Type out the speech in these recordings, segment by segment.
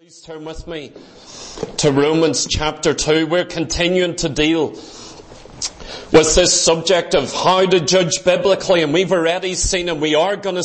Please turn with me to Romans chapter 2. We're continuing to deal with this subject of how to judge biblically, and we've already seen and we are going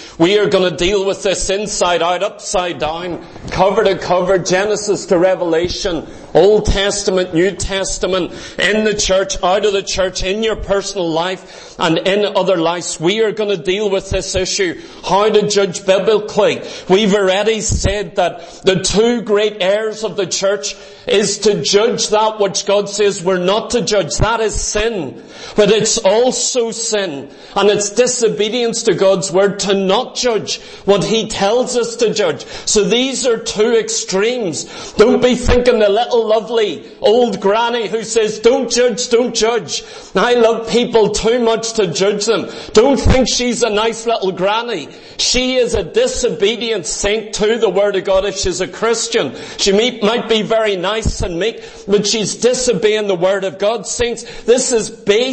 to deal with this inside out, upside down, cover to cover, Genesis to Revelation, Old Testament, New Testament, in the church, out of the church, in your personal life and in other lives. We are going to deal with this issue, how to judge biblically. We've already said that the two great errors of the church is to judge that which God says we're not to judge. That is sin. But it's also sin, and it's disobedience to God's word to not judge what He tells us to judge. So these are two extremes. Don't be thinking the little lovely old granny who says, don't judge, don't judge. I love people too much to judge them. Don't think she's a nice little granny. She is a disobedient saint to the Word of God. If she's a Christian, she might be very nice and meek, but she's disobeying the Word of God. Saints, this is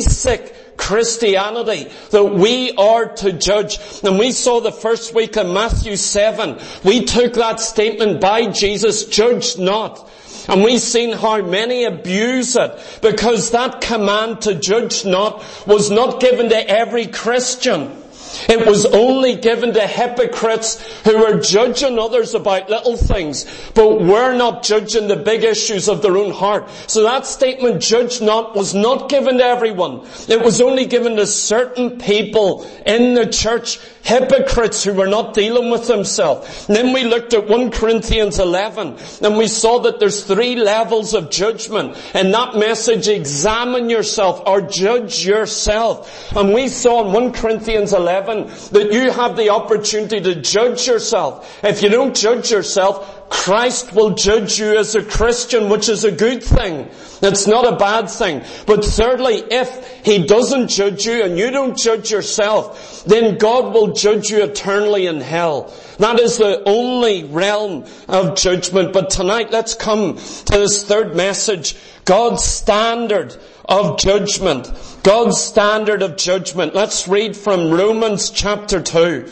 basic Christianity, that we are to judge. And we saw the first week in Matthew 7, we took that statement by Jesus, judge not. And we've seen how many abuse it, because that command to judge not was not given to every Christian. It was only given to hypocrites who were judging others about little things, but were not judging the big issues of their own heart. So that statement, judge not, was not given to everyone. It was only given to certain people in the church, hypocrites who were not dealing with themselves. And then we looked at 1 Corinthians 11, and we saw that there's 3 levels of judgment. In that message, examine yourself or judge yourself. And we saw in 1 Corinthians 11 that you have the opportunity to judge yourself. If you don't judge yourself, Christ will judge you as a Christian, which is a good thing. It's not a bad thing. But thirdly, if He doesn't judge you and you don't judge yourself, then God will judge you eternally in hell. That is the only realm of judgment. But tonight, let's come to this third message, God's standard of judgment. God's standard of judgment. Let's read from Romans chapter 2.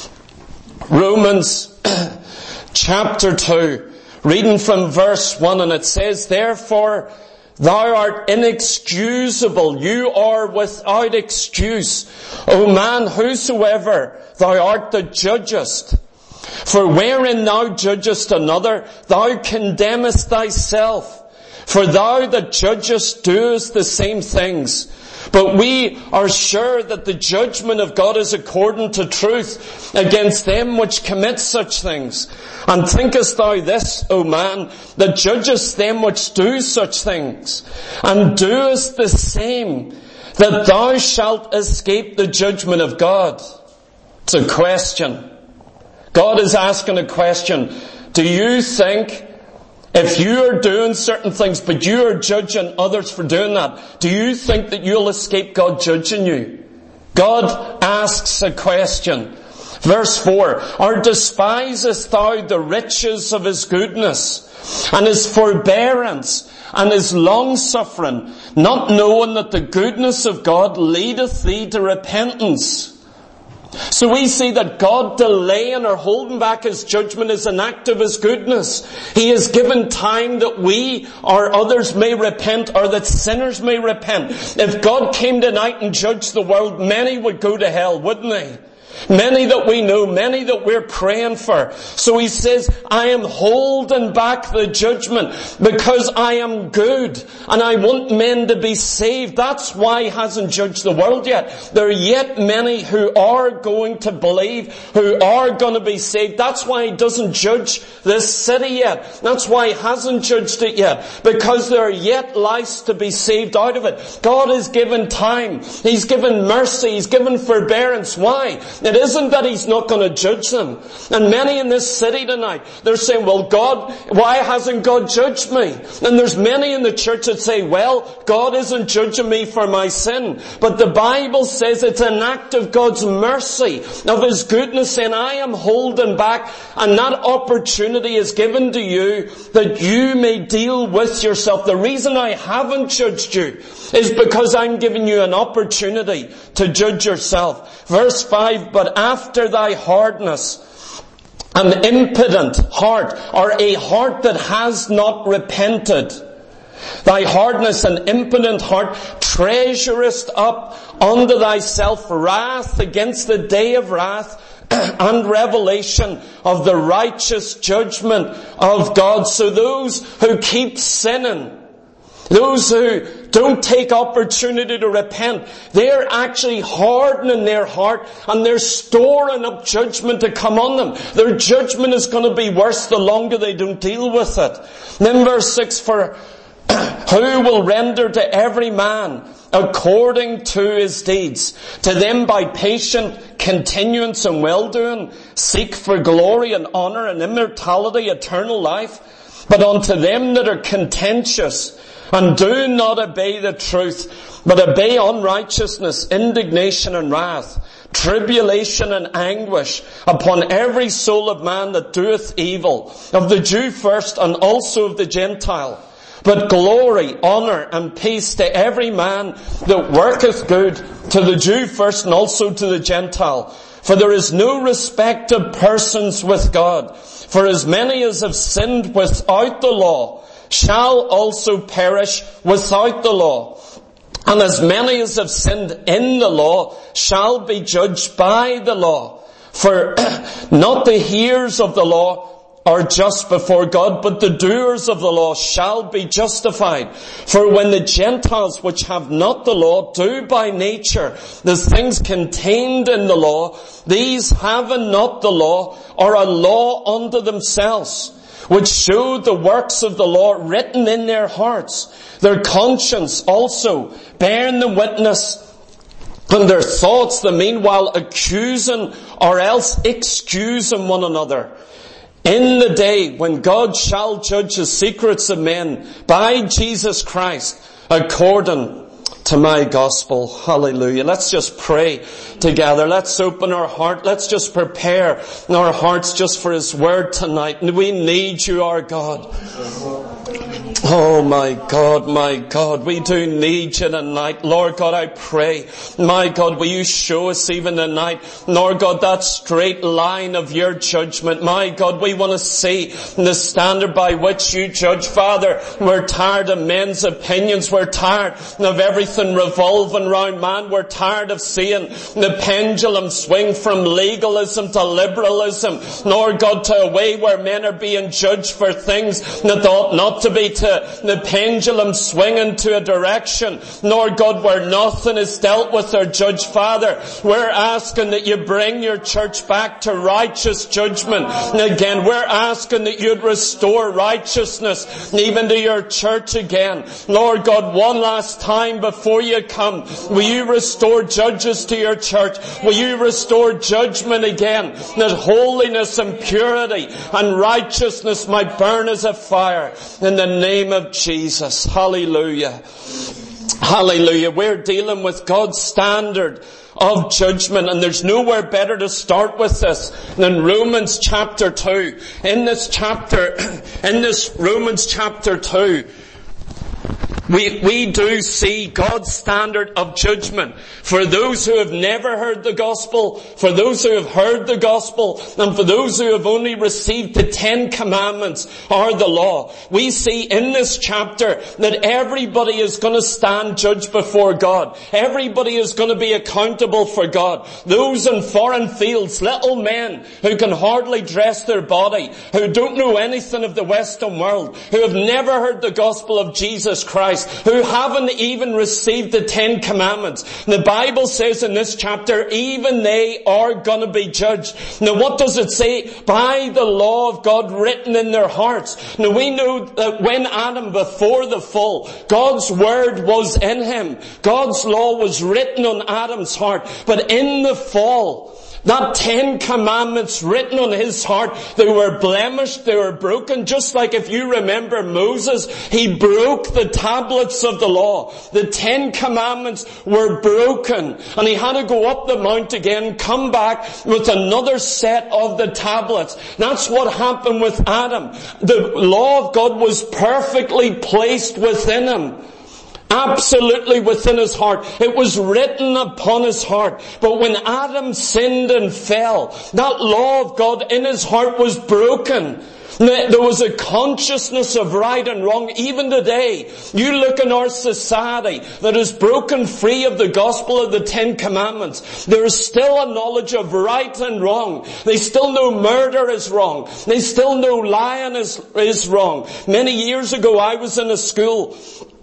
Romans chapter 2, reading from verse 1, and it says, therefore thou art inexcusable, you are without excuse, O man, whosoever thou art that judgest. For wherein thou judgest another, thou condemnest thyself. For thou that judgest doest the same things. But we are sure that the judgment of God is according to truth against them which commit such things. And thinkest thou this, O man, that judgest them which do such things, and doest the same, that thou shalt escape the judgment of God? It's a question. God is asking a question. Do you think, if you are doing certain things, but you are judging others for doing that, do you think that you'll escape God judging you? God asks a question. Verse 4, or despisest thou the riches of His goodness, and His forbearance, and His long-suffering, not knowing that the goodness of God leadeth thee to repentance? So we see that God delaying or holding back His judgment is an act of His goodness. He has given time that we or others may repent, or that sinners may repent. If God came tonight and judged the world, many would go to hell, wouldn't they? Many that we know, many that we're praying for. So He says, I am holding back the judgment because I am good and I want men to be saved. That's why He hasn't judged the world yet. There are yet many who are going to believe, who are going to be saved. That's why He doesn't judge this city yet. That's why He hasn't judged it yet, because there are yet lives to be saved out of it. God has given time. He's given mercy. He's given forbearance. Why? It isn't that He's not going to judge them. And many in this city tonight, they're saying, well, God, why hasn't God judged me? And there's many in the church that say, well, God isn't judging me for my sin. But the Bible says it's an act of God's mercy, of His goodness, saying, I am holding back, and that opportunity is given to you that you may deal with yourself. The reason I haven't judged you is because I'm giving you an opportunity to judge yourself. Verse 5, but after thy hardness an impudent heart, or a heart that has not repented. Thy hardness and impudent heart treasurest up unto thyself wrath against the day of wrath and revelation of the righteous judgment of God. So those who keep sinning, those who don't take opportunity to repent, they're actually hardening their heart and they're storing up judgment to come on them. Their judgment is going to be worse the longer they don't deal with it. Then verse 6, for who will render to every man according to his deeds? To them by patient continuance and well-doing seek for glory and honour and immortality, eternal life. But unto them that are contentious and do not obey the truth, but obey unrighteousness, indignation and wrath, tribulation and anguish upon every soul of man that doeth evil, of the Jew first and also of the Gentile. But glory, honour and peace to every man that worketh good, to the Jew first and also to the Gentile. For there is no respect of persons with God. For as many as have sinned without the law shall also perish without the law. And as many as have sinned in the law shall be judged by the law. For not the hearers of the law are just before God, but the doers of the law shall be justified. For when the Gentiles which have not the law do by nature the things contained in the law, these having not the law are a law unto themselves, which show the works of the law written in their hearts, their conscience also bearing them witness, and their thoughts the meanwhile accusing or else excusing one another. In the day when God shall judge the secrets of men by Jesus Christ according to my gospel. Hallelujah. Let's just pray together. Let's open our heart. Let's just prepare our hearts just for His Word tonight. We need You, our God. Oh my God, we do need You tonight. Lord God, I pray, my God, will You show us even tonight, Lord God, that straight line of Your judgment. My God, we want to see the standard by which You judge. Father, we're tired of men's opinions. We're tired of everything revolving around man. We're tired of seeing the pendulum swing from legalism to liberalism. Lord God, to a way where men are being judged for things that ought not to be, to the pendulum swinging to a direction, Lord God, where nothing is dealt with or judged. Father, we're asking that You bring Your church back to righteous judgment. And again, we're asking that You'd restore righteousness even to Your church again. Lord God, one last time before You come, will You restore judges to Your church? Will You restore judgment again, that holiness and purity and righteousness might burn as a fire in the name of Jesus. Hallelujah. Hallelujah. We're dealing with God's standard of judgment, and there's nowhere better to start with this than Romans chapter 2. In this Romans chapter 2, we do see God's standard of judgment for those who have never heard the gospel, for those who have heard the gospel, and for those who have only received the 10 commandments or the law. We see in this chapter that everybody is going to stand judged before God. Everybody is going to be accountable for God. Those in foreign fields, little men who can hardly dress their body, who don't know anything of the Western world, who have never heard the gospel of Jesus Christ, who haven't even received the 10 commandments. The Bible says in this chapter, even they are going to be judged. Now what does it say? By the law of God written in their hearts. Now we know that when Adam, before the fall, God's word was in him. God's law was written on Adam's heart. But in the fall, that 10 commandments written on his heart, they were blemished, they were broken. Just like if you remember Moses, he broke the tablets of the law. The 10 commandments were broken, and he had to go up the mount again, come back with another set of the tablets. That's what happened with Adam. The law of God was perfectly placed within him. absolutely within his heart. It was written upon his heart. But when Adam sinned and fell, that law of God in his heart was broken. There was a consciousness of right and wrong. Even today, you look in our society that is broken free of the gospel of the Ten Commandments. There is still a knowledge of right and wrong. They still know murder is wrong. They still know lying is wrong. Many years ago, I was in a school,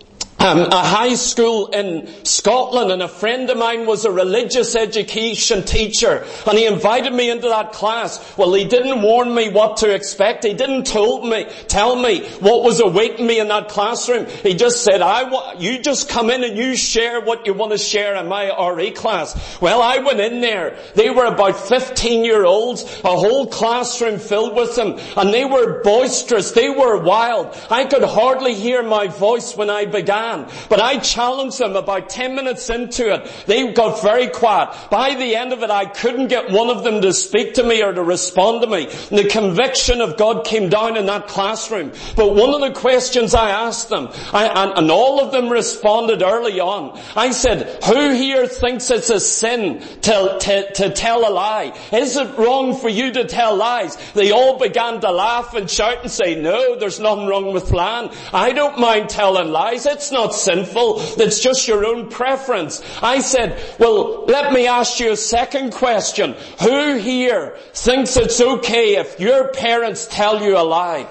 a high school in Scotland, and a friend of mine was a religious education teacher, and he invited me into that class. Well, he didn't warn me what to expect. He didn't tell me what was awaiting me in that classroom. He just said, you just come in and you share what you want to share in my RE class. Well, I went in there. They were about 15-year-olds, a whole classroom filled with them, and they were boisterous. They were wild. I could hardly hear my voice when I began. But I challenged them about 10 minutes into it. They got very quiet. By the end of it, I couldn't get one of them to speak to me or to respond to me. And the conviction of God came down in that classroom. But one of the questions I asked them, and all of them responded early on, I said, who here thinks it's a sin to tell a lie? Is it wrong for you to tell lies? They all began to laugh and shout and say, no, there's nothing wrong with lying. I don't mind telling lies. It's not sinful. It's just your own preference. I said, well, let me ask you a second question. Who here thinks it's okay if your parents tell you a lie?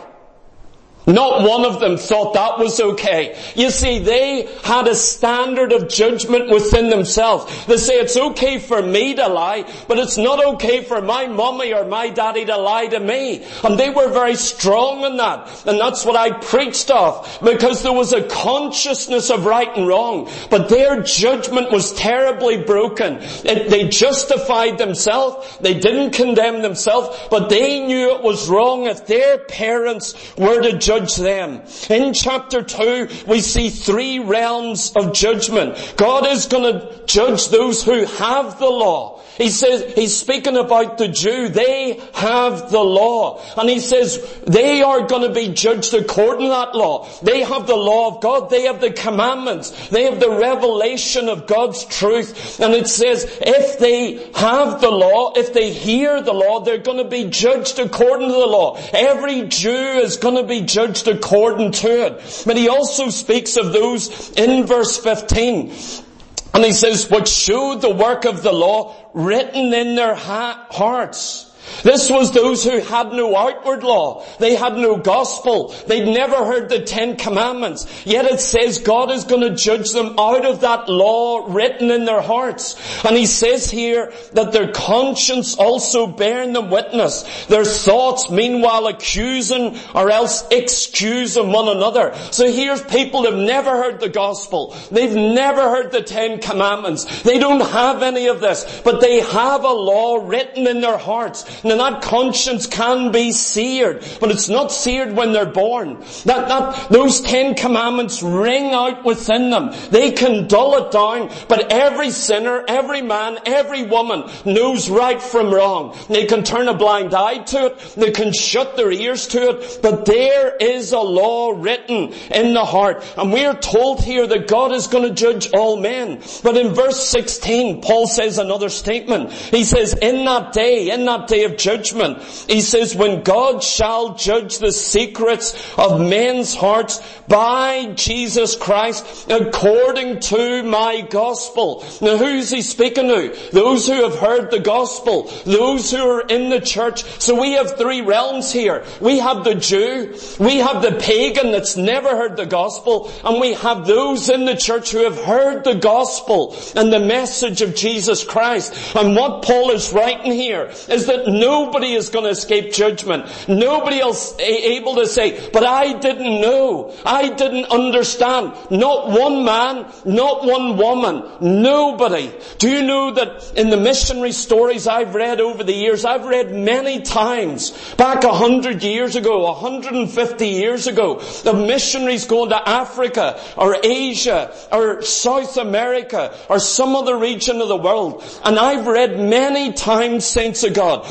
Not one of them thought that was okay. You see, they had a standard of judgment within themselves. They say it's okay for me to lie, but it's not okay for my mommy or my daddy to lie to me. And they were very strong in that. And that's what I preached of, because there was a consciousness of right and wrong. But their judgment was terribly broken. They justified themselves. They didn't condemn themselves, but they knew it was wrong if their parents were to judge them. In chapter 2, we see 3 realms of judgment. God is going to judge those who have the law. He says, he's speaking about the Jew. They have the law. And he says, they are going to be judged according to that law. They have the law of God. They have the commandments. They have the revelation of God's truth. And it says, if they have the law, if they hear the law, they're going to be judged according to the law. Every Jew is going to be judged according to it. But he also speaks of those in verse 15. And he says, which showed the work of the law written in their hearts. This was those who had no outward law. They had no gospel. They'd never heard the 10 Commandments. Yet it says God is going to judge them out of that law written in their hearts. And he says here that their conscience also bearing them witness. Their thoughts meanwhile accusing or else excusing one another. So here's people who've never heard the gospel. They've never heard the 10 Commandments. They don't have any of this. But they have a law written in their hearts. Now that conscience can be seared, but it's not seared when they're born. Those 10 Commandments ring out within them. They can dull it down, but every sinner, every man, every woman knows right from wrong. They can turn a blind eye to it. They can shut their ears to it, but there is a law written in the heart. And we are told here that God is going to judge all men. But in verse 16, Paul says another statement. He says, in that day of judgment, he says, when God shall judge the secrets of men's hearts by Jesus Christ according to my gospel. Now who's he speaking to? Those who have heard the gospel, those who are in the church. So we have 3 realms here. We have the Jew, we have the pagan that's never heard the gospel, and we have those in the church who have heard the gospel and the message of Jesus Christ. And what Paul is writing here is that nobody is going to escape judgment. Nobody else able to say, but I didn't know. I didn't understand. Not one man, not one woman. Nobody. Do you know that in the missionary stories I've read over the years, I've read many times, back 100 years ago, 150 years ago, of missionaries going to Africa or Asia or South America or some other region of the world. And I've read many times, saints of God,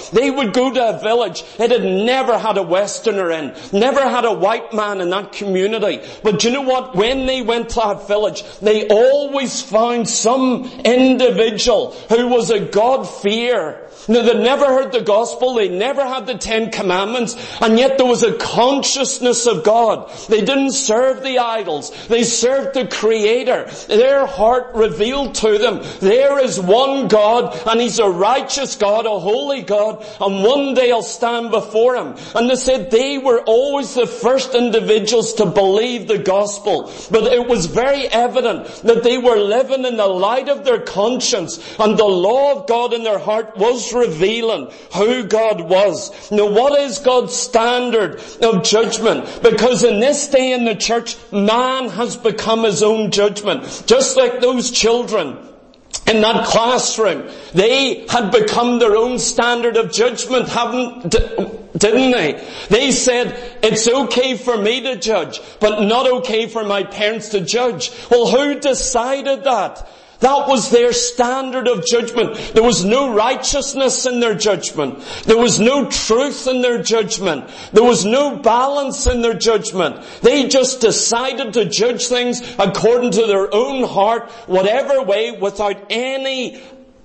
They would go to a village. It had never had a Westerner in, never had a white man in that community. But you know what? When they went to that village, they always found some individual who was a God-fearer. Now, they never heard the gospel, they never had the 10 Commandments, and yet there was a consciousness of God. They didn't serve the idols, they served the Creator. Their heart revealed to them, there is one God, and He's a righteous God, a holy God, and one day I'll stand before Him. And they said they were always the first individuals to believe the gospel. But it was very evident that they were living in the light of their conscience, and the law of God in their heart was revealing who God was. Now, what is God's standard of judgment? Because in this day in the church, man has become his own judgment. Just like those children in that classroom, they had become their own standard of judgment, didn't they? They said, it's okay for me to judge, but not okay for my parents to judge. Well, who decided that? That was their standard of judgment. There was no righteousness in their judgment. There was no truth in their judgment. There was no balance in their judgment. They just decided to judge things according to their own heart, whatever way, without any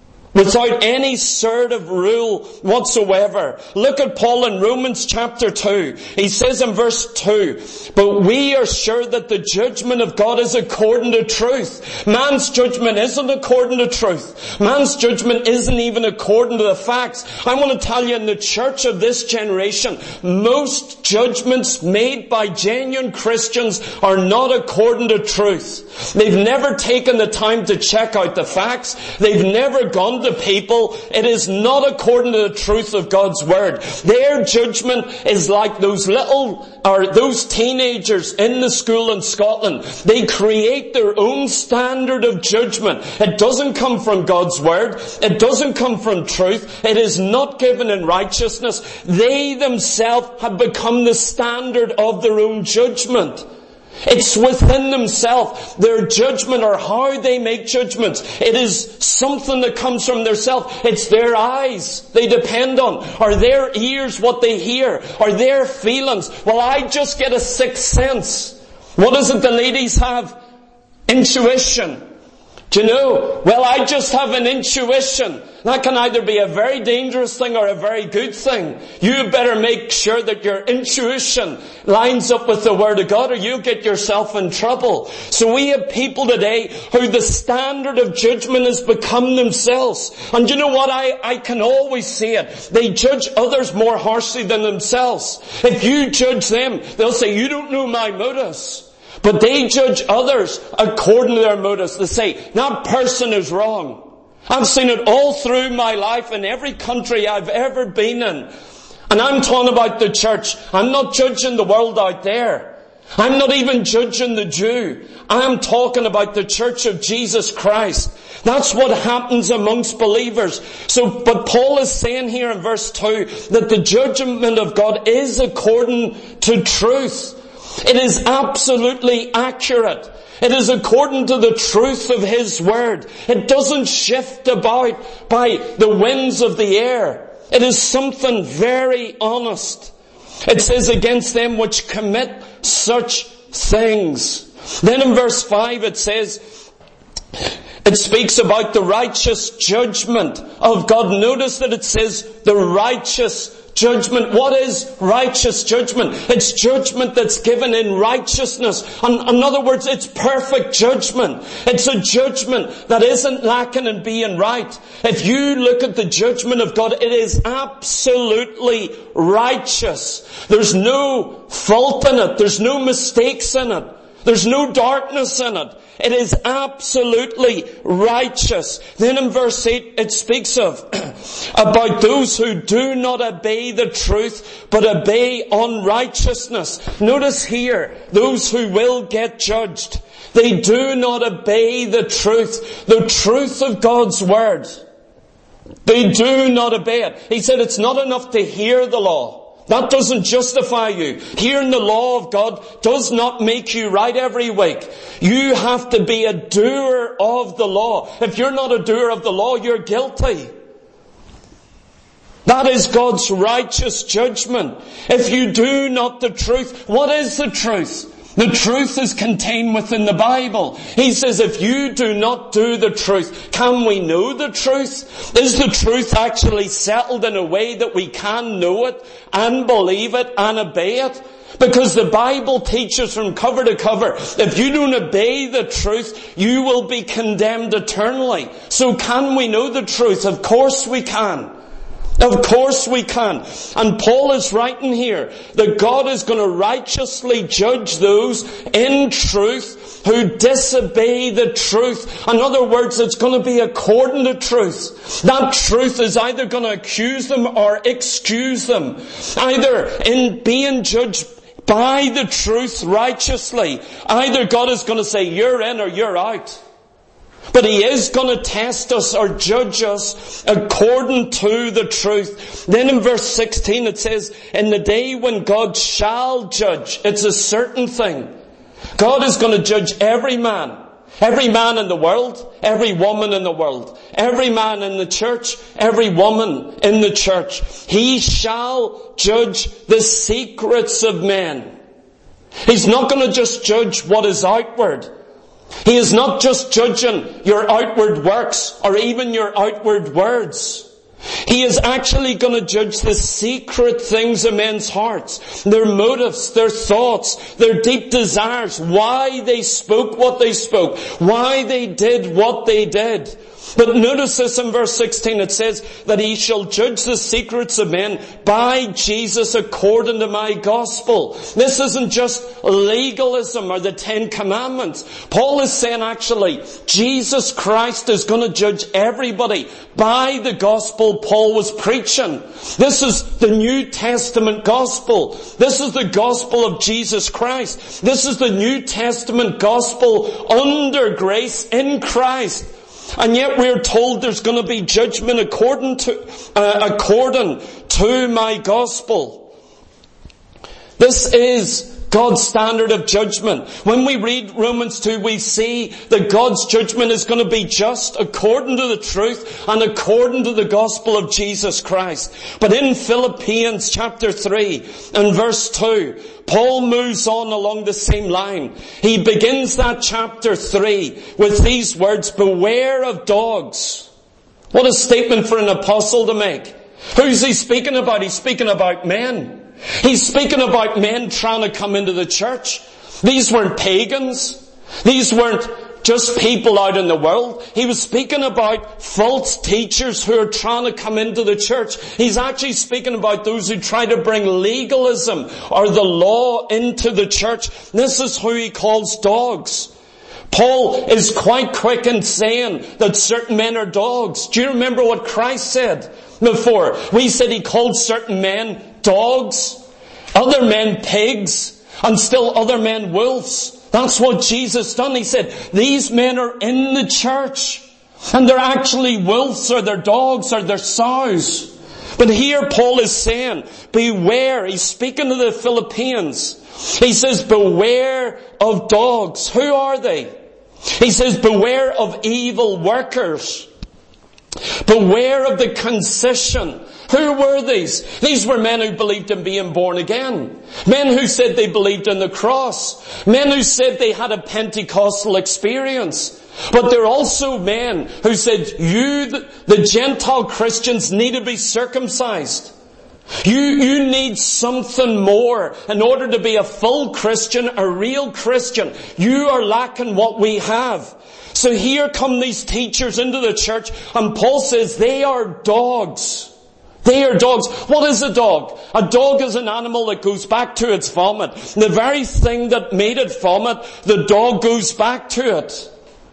sort of rule whatsoever. Look at Paul in Romans chapter 2. He says in verse 2, but we are sure that the judgment of God is according to truth. Man's judgment isn't according to truth. Man's judgment isn't even according to the facts. I want to tell you, in the church of this generation, most judgments made by genuine Christians are not according to truth. They've never taken the time to check out the facts. They've never gone to people. It is not according to the truth of God's Word. Their judgment is like those teenagers in the school in Scotland. They create their own standard of judgment. It doesn't come from God's Word. It doesn't come from truth. It is not given in righteousness. They themselves have become the standard of their own judgment. It's within themselves, their judgment, or how they make judgments. It is something that comes from their self. It's their eyes they depend on, or their ears what they hear, or their feelings. Well, I just get a sixth sense. What is it the ladies have? Intuition. Do you know? Well, I just have an intuition. That can either be a very dangerous thing or a very good thing. You better make sure that your intuition lines up with the Word of God, or you'll get yourself in trouble. So we have people today who the standard of judgment has become themselves. And you know what? I can always see it. They judge others more harshly than themselves. If you judge them, they'll say, you don't know my motives. But they judge others according to their motives. They say, that person is wrong. I've seen it all through my life in every country I've ever been in. And I'm talking about the church. I'm not judging the world out there. I'm not even judging the Jew. I'm talking about the church of Jesus Christ. That's what happens amongst believers. But Paul is saying here in verse 2 that the judgment of God is according to truth. It is absolutely accurate. It is according to the truth of His Word. It doesn't shift about by the winds of the air. It is something very honest. It says, against them which commit such things. Then in verse 5 it says, it speaks about the righteous judgment of God. Notice that it says the righteous judgment. What is righteous judgment? It's judgment that's given in righteousness. In other words, it's perfect judgment. It's a judgment that isn't lacking in being right. If you look at the judgment of God, it is absolutely righteous. There's no fault in it. There's no mistakes in it. There's no darkness in it. It is absolutely righteous. Then in verse 8 it speaks of about those who do not obey the truth but obey unrighteousness. Notice here, those who will get judged. They do not obey the truth of God's Word. They do not obey it. He said it's not enough to hear the law. That doesn't justify you. Hearing the law of God does not make you right every week. You have to be a doer of the law. If you're not a doer of the law, you're guilty. That is God's righteous judgment. If you do not the truth, what is the truth? The truth is contained within the Bible. He says, if you do not do the truth, can we know the truth? Is the truth actually settled in a way that we can know it and believe it and obey it? Because the Bible teaches from cover to cover, if you don't obey the truth, you will be condemned eternally. So can we know the truth? Of course we can. Of course we can. And Paul is writing here that God is going to righteously judge those in truth who disobey the truth. In other words, it's going to be according to truth. That truth is either going to accuse them or excuse them. Either in being judged by the truth righteously, either God is going to say, you're in or you're out. But He is going to test us or judge us according to the truth. Then in verse 16 it says, in the day when God shall judge, it's a certain thing. God is going to judge every man in the world, every woman in the world, every man in the church, every woman in the church. He shall judge the secrets of men. He's not going to just judge what is outward. He is not just judging your outward works or even your outward words. He is actually going to judge the secret things of men's hearts, their motives, their thoughts, their deep desires, why they spoke what they spoke, why they did what they did. But notice this in verse 16, it says that He shall judge the secrets of men by Jesus according to my gospel. This isn't just legalism or the 10 Commandments. Paul is saying actually, Jesus Christ is going to judge everybody by the gospel Paul was preaching. This is the New Testament gospel. This is the gospel of Jesus Christ. This is the New Testament gospel under grace in Christ. And yet we're told there's going to be judgment according to my gospel. This is God's standard of judgment. When we read Romans 2, we see that God's judgment is going to be just according to the truth and according to the gospel of Jesus Christ. But in Philippians chapter 3 and verse 2, Paul moves on along the same line. He begins that chapter 3 with these words, beware of dogs. What a statement for an apostle to make. Who's he speaking about? He's speaking about men. He's speaking about men trying to come into the church. These weren't pagans. These weren't just people out in the world. He was speaking about false teachers who are trying to come into the church. He's actually speaking about those who try to bring legalism or the law into the church. This is who he calls dogs. Paul is quite quick in saying that certain men are dogs. Do you remember what Christ said before? We said He called certain men dogs, other men pigs, and still other men wolves. That's what Jesus done. He said, these men are in the church, and they're actually wolves or they're dogs or they're sows. But here Paul is saying, beware. He's speaking to the Philippians. He says, beware of dogs. Who are they? He says, beware of evil workers. Beware of the concision. Who were these? These were men who believed in being born again. Men who said they believed in the cross. Men who said they had a Pentecostal experience. But they're also men who said, you, the Gentile Christians, need to be circumcised. You need something more in order to be a full Christian, a real Christian. You are lacking what we have. So here come these teachers into the church, and Paul says they are dogs. They are dogs. What is a dog? A dog is an animal that goes back to its vomit. The very thing that made it vomit, the dog goes back to it.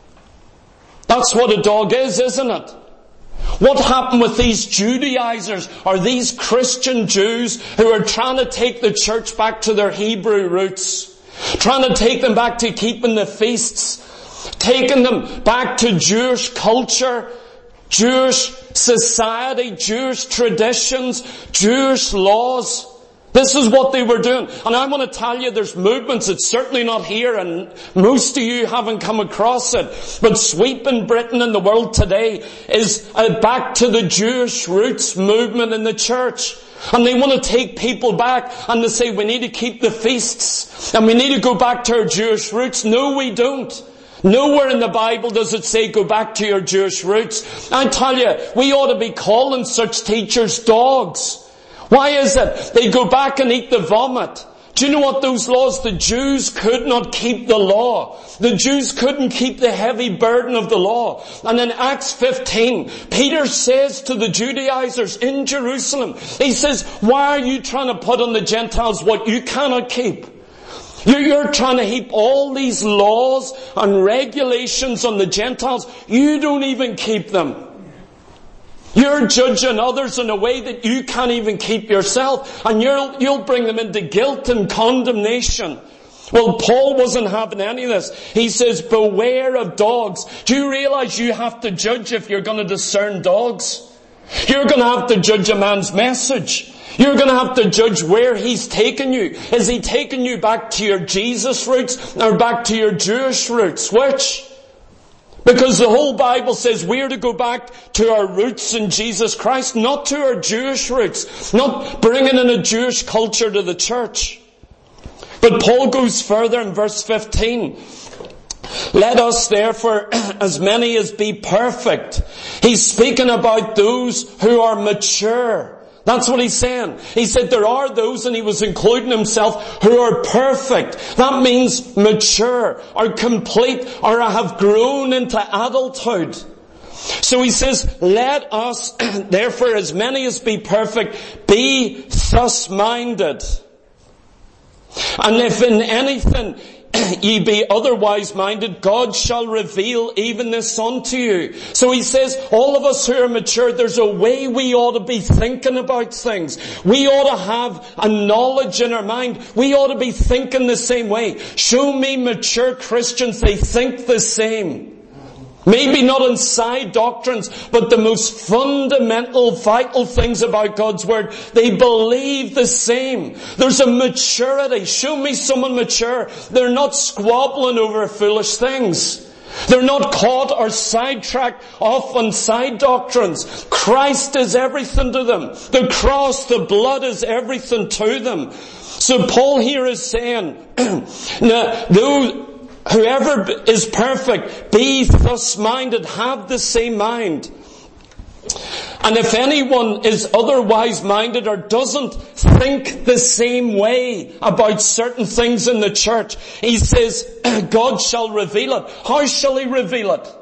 That's what a dog is, isn't it? What happened with these Judaizers or these Christian Jews who are trying to take the church back to their Hebrew roots? Trying to take them back to keeping the feasts? Taking them back to Jewish culture, Jewish society, Jewish traditions, Jewish laws. This is what they were doing. And I want to tell you, there's movements, it's certainly not here, and most of you haven't come across it, but sweeping Britain and the world today is back to the Jewish roots movement in the church. And they want to take people back, and they say we need to keep the feasts, and we need to go back to our Jewish roots. No, we don't. Nowhere in the Bible does it say go back to your Jewish roots. I tell you, we ought to be calling such teachers dogs. Why is it? They go back and eat the vomit. Do you know what those laws? The Jews could not keep the law. The Jews couldn't keep the heavy burden of the law. And in Acts 15, Peter says to the Judaizers in Jerusalem, he says, why are you trying to put on the Gentiles what you cannot keep? You're trying to heap all these laws and regulations on the Gentiles. You don't even keep them. You're judging others in a way that you can't even keep yourself, and you'll bring them into guilt and condemnation. Well, Paul wasn't having any of this. He says, beware of dogs. Do you realize you have to judge if you're going to discern dogs? You're going to have to judge a man's message. You're going to have to judge where he's taken you. Is he taking you back to your Jesus roots or back to your Jewish roots? Which? Because the whole Bible says we're to go back to our roots in Jesus Christ, not to our Jewish roots, not bringing in a Jewish culture to the church. But Paul goes further in verse 15. Let us therefore, as many as be perfect. He's speaking about those who are mature. That's what he's saying. He said there are those, and he was including himself, who are perfect. That means mature, or complete, or have grown into adulthood. So he says, let us, therefore, as many as be perfect, be thus minded. And if in anything ye be otherwise minded, God shall reveal even this unto you. So he says, all of us who are mature, there's a way we ought to be thinking about things. We ought to have a knowledge in our mind. We ought to be thinking the same way. Show me mature Christians, they think the same. Maybe not in side doctrines, but the most fundamental, vital things about God's Word, they believe the same. There's a maturity. Show me someone mature. They're not squabbling over foolish things. They're not caught or sidetracked off on side doctrines. Christ is everything to them. The cross, the blood is everything to them. So Paul here is saying, whoever is perfect, be thus minded, have the same mind. And if anyone is otherwise minded or doesn't think the same way about certain things in the church, he says, God shall reveal it. How shall he reveal it?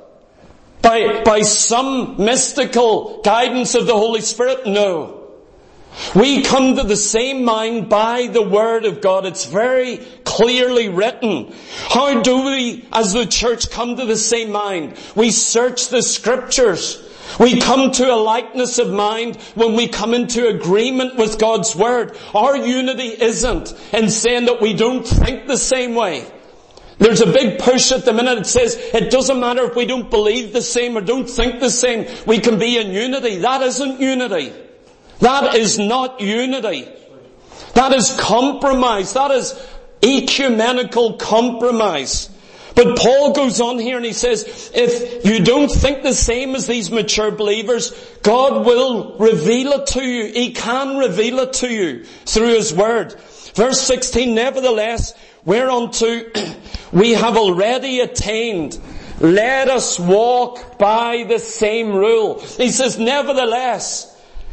By some mystical guidance of the Holy Spirit? No. We come to the same mind by the Word of God. It's very clearly written. How do we, as the church, come to the same mind? We search the Scriptures. We come to a likeness of mind when we come into agreement with God's Word. Our unity isn't in saying that we don't think the same way. There's a big push at the minute. It says it doesn't matter if we don't believe the same or don't think the same. We can be in unity. That isn't unity. That is not unity. That is compromise. That is ecumenical compromise. But Paul goes on here and he says, if you don't think the same as these mature believers, God will reveal it to you. He can reveal it to you through His Word. Verse 16, nevertheless, whereunto we have already attained, let us walk by the same rule. He says, nevertheless,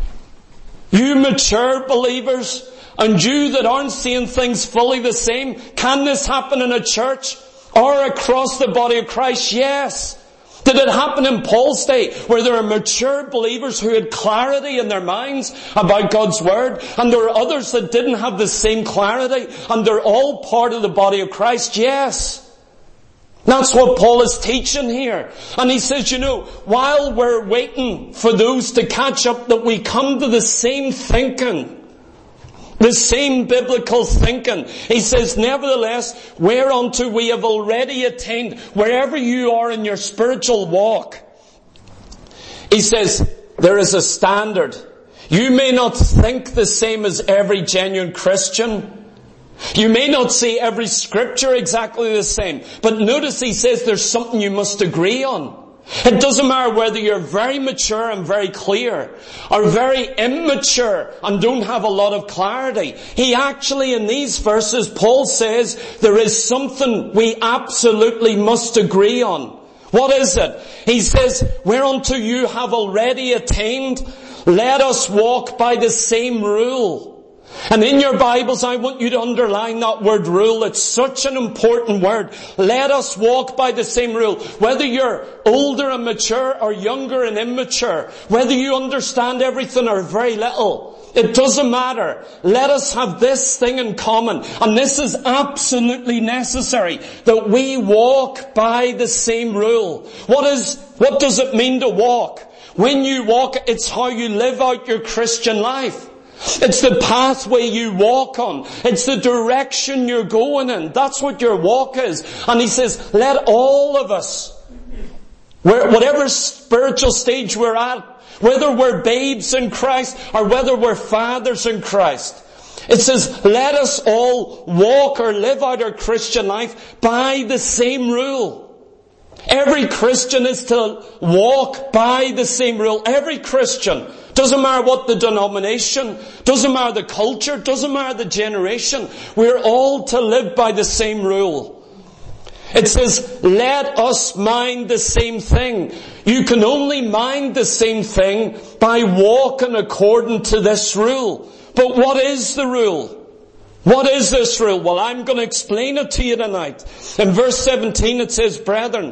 you mature believers, and you that aren't seeing things fully the same, can this happen in a church or across the body of Christ? Yes. Did it happen in Paul's day, where there are mature believers who had clarity in their minds about God's Word, and there were others that didn't have the same clarity, and they're all part of the body of Christ? Yes. That's what Paul is teaching here. And he says, while we're waiting for those to catch up, that we come to the same thinking, the same biblical thinking. He says, nevertheless, whereunto we have already attained, wherever you are in your spiritual walk, he says, there is a standard. You may not think the same as every genuine Christian. You may not see every scripture exactly the same. But notice he says there's something you must agree on. It doesn't matter whether you're very mature and very clear, or very immature and don't have a lot of clarity. He actually, in these verses, Paul says there is something we absolutely must agree on. What is it? He says, whereunto you have already attained, let us walk by the same rule. And in your Bibles, I want you to underline that word rule. It's such an important word. Let us walk by the same rule. Whether you're older and mature or younger and immature, whether you understand everything or very little, it doesn't matter. Let us have this thing in common. And this is absolutely necessary, that we walk by the same rule. What does it mean to walk? When you walk, it's how you live out your Christian life. It's the pathway you walk on. It's the direction you're going in. That's what your walk is. And he says, let all of us, whatever spiritual stage we're at, whether we're babes in Christ or whether we're fathers in Christ, it says, let us all walk or live out our Christian life by the same rule. Every Christian is to walk by the same rule. Every Christian. Doesn't matter what the denomination, doesn't matter the culture, doesn't matter the generation. We're all to live by the same rule. It says, let us mind the same thing. You can only mind the same thing by walking according to this rule. But what is the rule? What is this rule? Well, I'm going to explain it to you tonight. In verse 17 it says, brethren,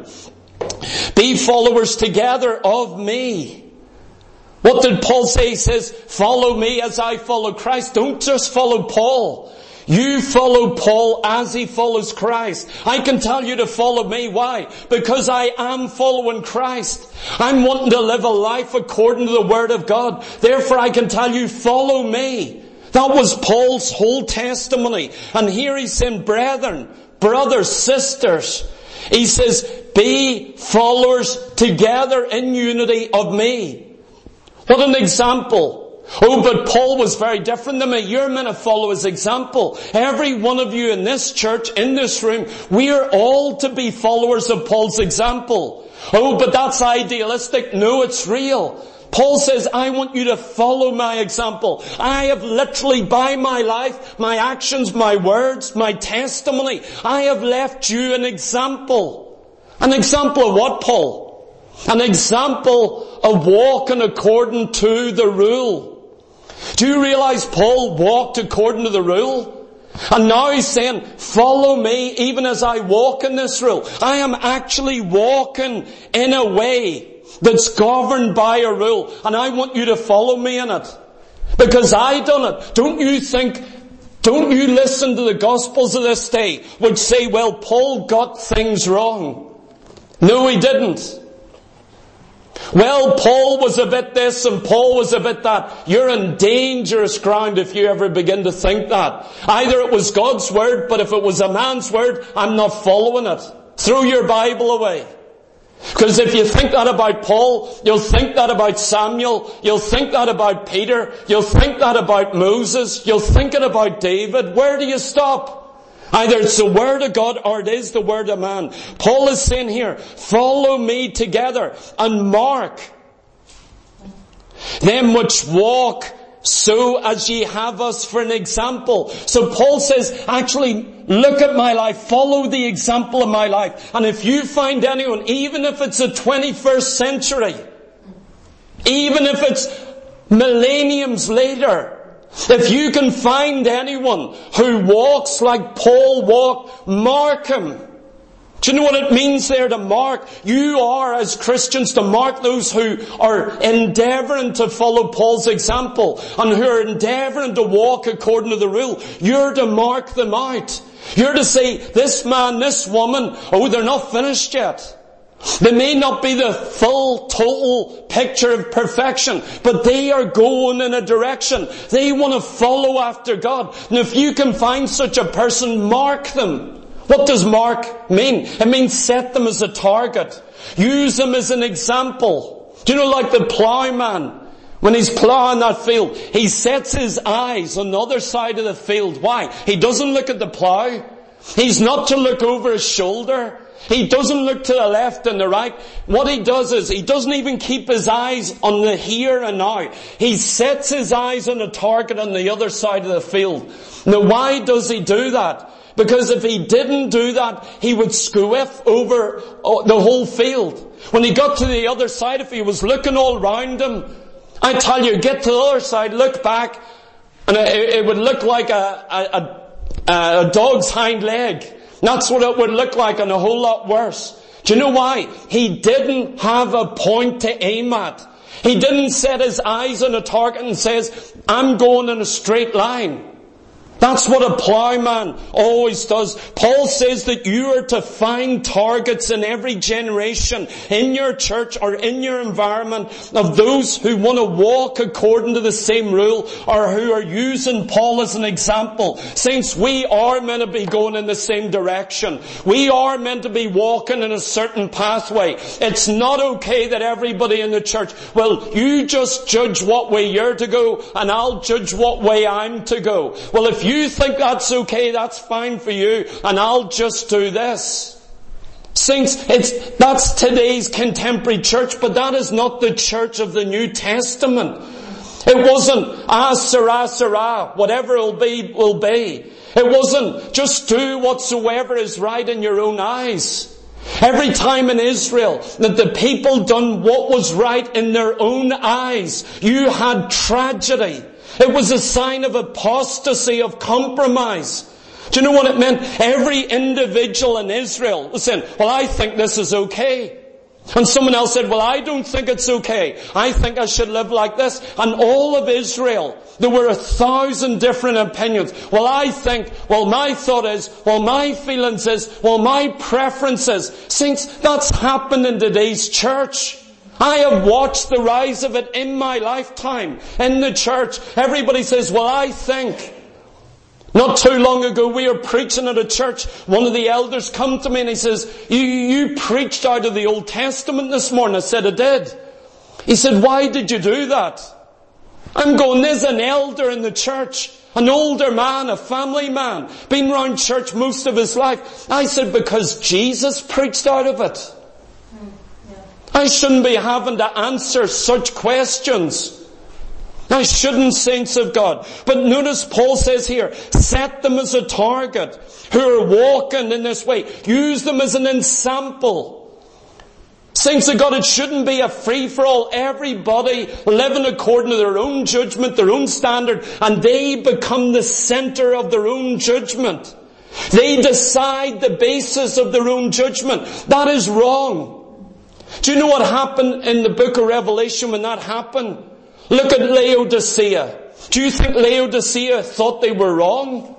be followers together of me. What did Paul say? He says, follow me as I follow Christ. Don't just follow Paul. You follow Paul as he follows Christ. I can tell you to follow me. Why? Because I am following Christ. I'm wanting to live a life according to the Word of God. Therefore I can tell you, follow me. That was Paul's whole testimony. And here he's saying, brethren, brothers, sisters. He says, be followers together in unity of me. What an example. Oh, but Paul was very different than me. You're meant to follow his example. Every one of you in this church, in this room, we are all to be followers of Paul's example. Oh, but that's idealistic. No, it's real. Paul says, I want you to follow my example. I have literally, by my life, my actions, my words, my testimony, I have left you an example. An example of what, Paul? An example of walking according to the rule. Do you realize Paul walked according to the rule? And now he's saying, follow me even as I walk in this rule. I am actually walking in a way that's governed by a rule. And I want you to follow me in it. Because I done it. Don't you listen to the Gospels of this day which say, well, Paul got things wrong. No, he didn't. Well, Paul was a bit this and Paul was a bit that. You're in dangerous ground if you ever begin to think that. Either it was God's word, but if it was a man's word, I'm not following it. Throw your Bible away. Because if you think that about Paul, you'll think that about Samuel, you'll think that about Peter, you'll think that about Moses, you'll think it about David. Where do you stop? Either it's the Word of God or it is the Word of man. Paul is saying here, follow me together and mark them which walk so as ye have us for an example. So Paul says, actually, look at my life, follow the example of my life. And if you find anyone, even if it's the 21st century, even if it's millenniums later, if you can find anyone who walks like Paul walked, mark him. Do you know what it means there to mark? You are, as Christians, to mark those who are endeavouring to follow Paul's example and who are endeavouring to walk according to the rule. You're to mark them out. You're to say, this man, this woman, oh, they're not finished yet. They may not be the full, total picture of perfection, but they are going in a direction. They want to follow after God. And if you can find such a person, mark them. What does mark mean? It means set them as a target. Use them as an example. Do you know, like the ploughman, when he's plowing that field, he sets his eyes on the other side of the field. Why? He doesn't look at the plow. He's not to look over his shoulder. He doesn't look to the left and the right. What he does is, he doesn't even keep his eyes on the here and now. He sets his eyes on a target on the other side of the field. Now why does he do that? Because if he didn't do that, he would squiff over the whole field. When he got to the other side, if he was looking all round him, I tell you, get to the other side, look back, and it would look like a dog's hind leg. That's what it would look like, and a whole lot worse. Do you know why? He didn't have a point to aim at. He didn't set his eyes on a target and says, I'm going in a straight line. That's what a plowman always does. Paul says that you are to find targets in every generation, in your church or in your environment, of those who want to walk according to the same rule, or who are using Paul as an example. Saints, we are meant to be going in the same direction. We are meant to be walking in a certain pathway. It's not okay that everybody in the church, well, you just judge what way you're to go, and I'll judge what way I'm to go. Well, if you think that's okay, that's fine for you, and I'll just do this. Saints, that's today's contemporary church, but that is not the church of the New Testament. It wasn't, Sarah, Sarah, whatever will be, will be. It wasn't, just do whatsoever is right in your own eyes. Every time in Israel that the people done what was right in their own eyes, you had tragedy. It was a sign of apostasy, of compromise. Do you know what it meant? Every individual in Israel was saying, well, I think this is okay. And someone else said, well, I don't think it's okay. I think I should live like this. And all of Israel, there were 1,000 different opinions. Well, I think, well, my thought is, well, my feelings is, well, my preference is. Saints, that's happened in today's church. I have watched the rise of it in my lifetime in the church. Everybody says, well, I think. Not too long ago, we were preaching at a church. One of the elders come to me and he says, you preached out of the Old Testament this morning. I said, I did. He said, why did you do that? I'm going, there's an elder in the church, an older man, a family man, been around church most of his life. I said, because Jesus preached out of it. I shouldn't be having to answer such questions. I shouldn't, saints of God. But notice Paul says here, set them as a target who are walking in this way. Use them as an ensample. Saints of God, it shouldn't be a free-for-all. Everybody living according to their own judgment, their own standard, and they become the center of their own judgment. They decide the basis of their own judgment. That is wrong. Do you know what happened in the book of Revelation when that happened? Look at Laodicea. Do you think Laodicea thought they were wrong?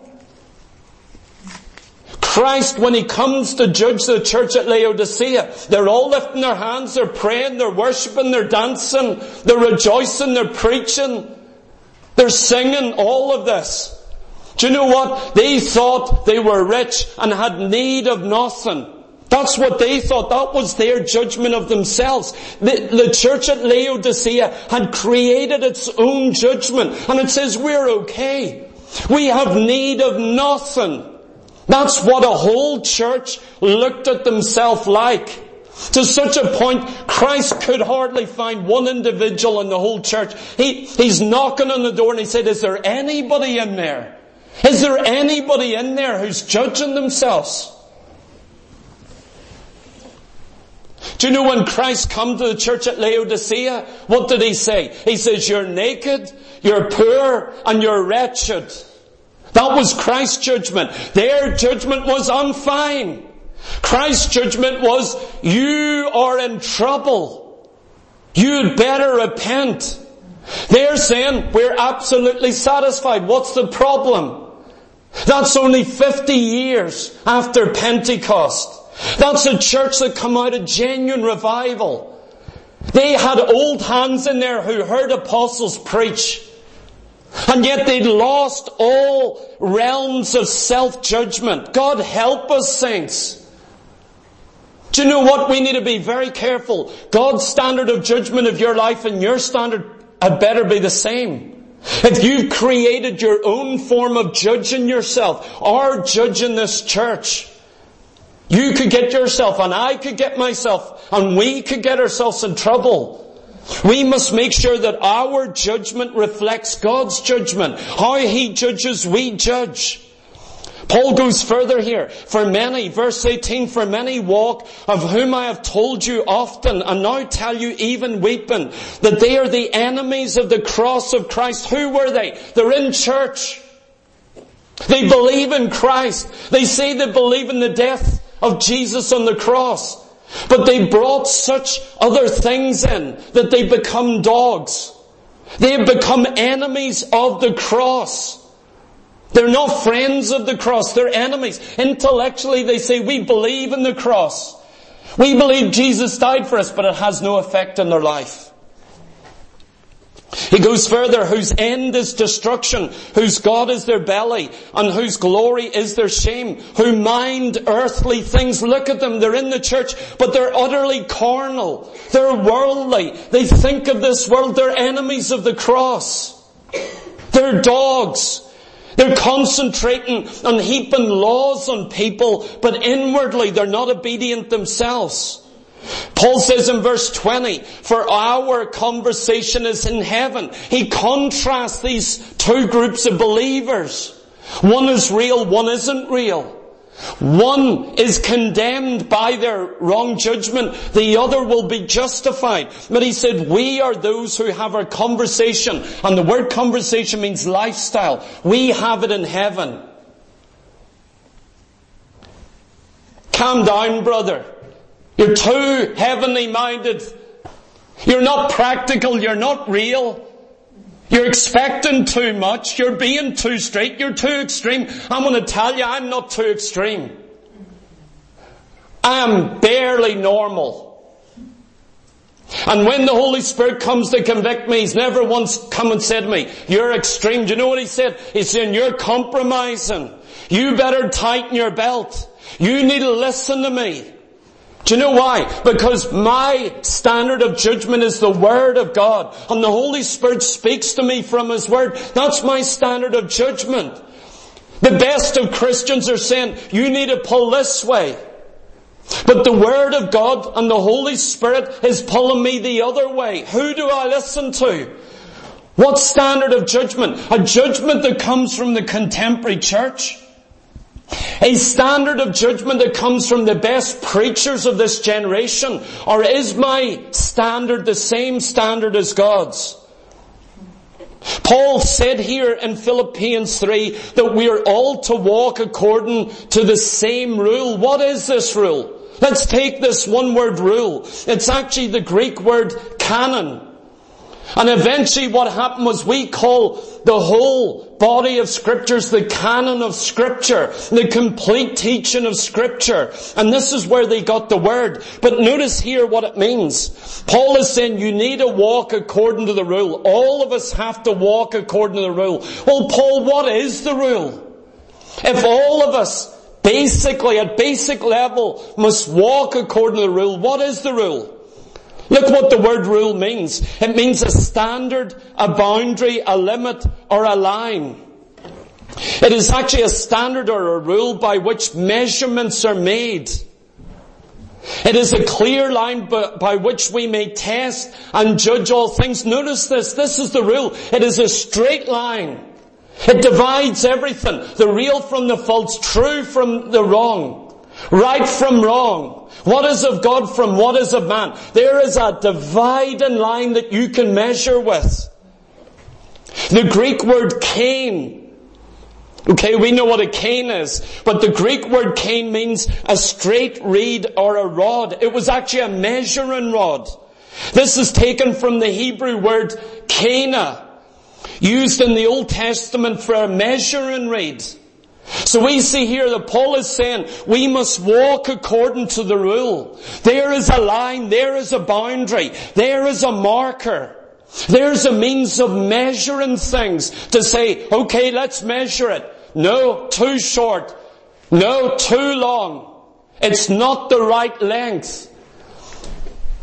Christ, when He comes to judge the church at Laodicea, they're all lifting their hands, they're praying, they're worshipping, they're dancing, they're rejoicing, they're preaching, they're singing, all of this. Do you know what? They thought they were rich and had need of nothing. That's what they thought. That was their judgment of themselves. The church at Laodicea had created its own judgment. And it says we're okay. We have need of nothing. That's what a whole church looked at themselves like. To such a point, Christ could hardly find one individual in the whole church. He's knocking on the door and he said, is there anybody in there? Is there anybody in there who's judging themselves? Do you know when Christ come to the church at Laodicea, what did He say? He says, you're naked, you're poor, and you're wretched. That was Christ's judgment. Their judgment was, I'm fine. Christ's judgment was, you are in trouble. You'd better repent. They're saying, we're absolutely satisfied. What's the problem? That's only 50 years after Pentecost. That's a church that come out of genuine revival. They had old hands in there who heard apostles preach. And yet they'd lost all realms of self-judgment. God help us, saints. Do you know what? We need to be very careful. God's standard of judgment of your life and your standard had better be the same. If you've created your own form of judging yourself, or judging this church, you could get yourself, and I could get myself, and we could get ourselves in trouble. We must make sure that our judgment reflects God's judgment. How He judges, we judge. Paul goes further here. For many, verse 18, for many walk, of whom I have told you often, and now tell you even weeping, that they are the enemies of the cross of Christ. Who were they? They're in church. They believe in Christ. They say they believe in the death of Jesus on the cross. But they brought such other things in that they become dogs. They have become enemies of the cross. They're not friends of the cross, they're enemies. Intellectually they say, we believe in the cross. We believe Jesus died for us, but it has no effect in their life. He goes further, whose end is destruction, whose God is their belly, and whose glory is their shame, who mind earthly things. Look at them, they're in the church, but they're utterly carnal. They're worldly. They think of this world. They're enemies of the cross. They're dogs. They're concentrating on heaping laws on people, but inwardly they're not obedient themselves. Paul says in verse 20, for our conversation is in heaven. He contrasts these two groups of believers. One is real, one isn't real. One is condemned by their wrong judgment. The other will be justified. But he said, we are those who have our conversation. And the word conversation means lifestyle. We have it in heaven. Calm down, brother. You're too heavenly minded. You're not practical. You're not real. You're expecting too much. You're being too straight. You're too extreme. I'm going to tell you, I'm not too extreme. I am barely normal. And when the Holy Spirit comes to convict me, He's never once come and said to me, you're extreme. Do you know what He said? He's saying, you're compromising. You better tighten your belt. You need to listen to me. Do you know why? Because my standard of judgment is the Word of God. And the Holy Spirit speaks to me from His Word. That's my standard of judgment. The best of Christians are saying, you need to pull this way. But the Word of God and the Holy Spirit is pulling me the other way. Who do I listen to? What standard of judgment? A judgment that comes from the contemporary church? A standard of judgment that comes from the best preachers of this generation? Or is my standard the same standard as God's? Paul said here in Philippians 3 that we are all to walk according to the same rule. What is this rule? Let's take this one word rule. It's actually the Greek word canon. And eventually what happened was we call the whole body of Scriptures the canon of Scripture, the complete teaching of Scripture. And this is where they got the word. But notice here what it means. Paul is saying you need to walk according to the rule. All of us have to walk according to the rule. Well, Paul, what is the rule? If all of us basically at basic level must walk according to the rule, what is the rule? Look what the word rule means. It means a standard, a boundary, a limit, or a line. It is actually a standard or a rule by which measurements are made. It is a clear line by which we may test and judge all things. Notice this. This is the rule. It is a straight line. It divides everything. The real from the false, true from the wrong, right from wrong. What is of God from what is of man? There is a dividing line that you can measure with. The Greek word cane. Okay, we know what a cane is, but the Greek word cane means a straight reed or a rod. It was actually a measuring rod. This is taken from the Hebrew word kana, used in the Old Testament for a measuring reed. So we see here that Paul is saying we must walk according to the rule. There is a line, there is a boundary, there is a marker. There's a means of measuring things to say, okay, let's measure it. No, too short. No, too long. It's not the right length.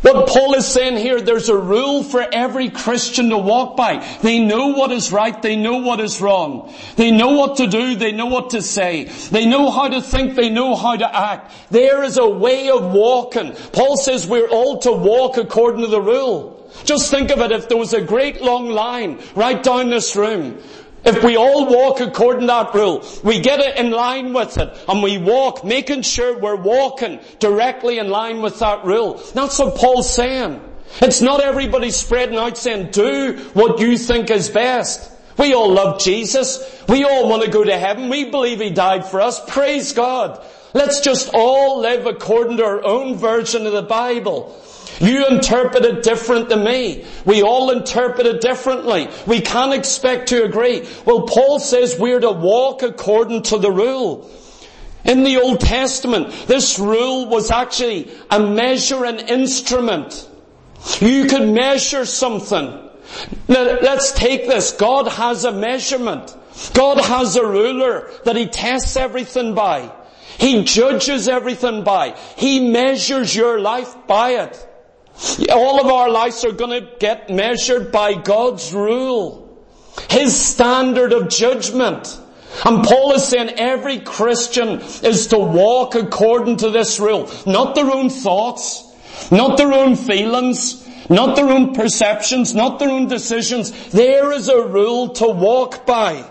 What Paul is saying here, there's a rule for every Christian to walk by. They know what is right, they know what is wrong. They know what to do, they know what to say. They know how to think, they know how to act. There is a way of walking. Paul says we're all to walk according to the rule. Just think of it, if there was a great long line right down this room, if we all walk according to that rule, we get it in line with it, and we walk, making sure we're walking directly in line with that rule. That's what Paul's saying. It's not everybody spreading out saying, do what you think is best. We all love Jesus. We all want to go to heaven. We believe He died for us. Praise God. Let's just all live according to our own version of the Bible. You interpret it different than me. We all interpret it differently. We can't expect to agree. Well, Paul says we're to walk according to the rule. In the Old Testament, this rule was actually a measure, an instrument. You could measure something. Now, let's take this. God has a measurement. God has a ruler that He tests everything by. He judges everything by. He measures your life by it. All of our lives are going to get measured by God's rule, His standard of judgment. And Paul is saying every Christian is to walk according to this rule. Not their own thoughts, not their own feelings, not their own perceptions, not their own decisions. There is a rule to walk by.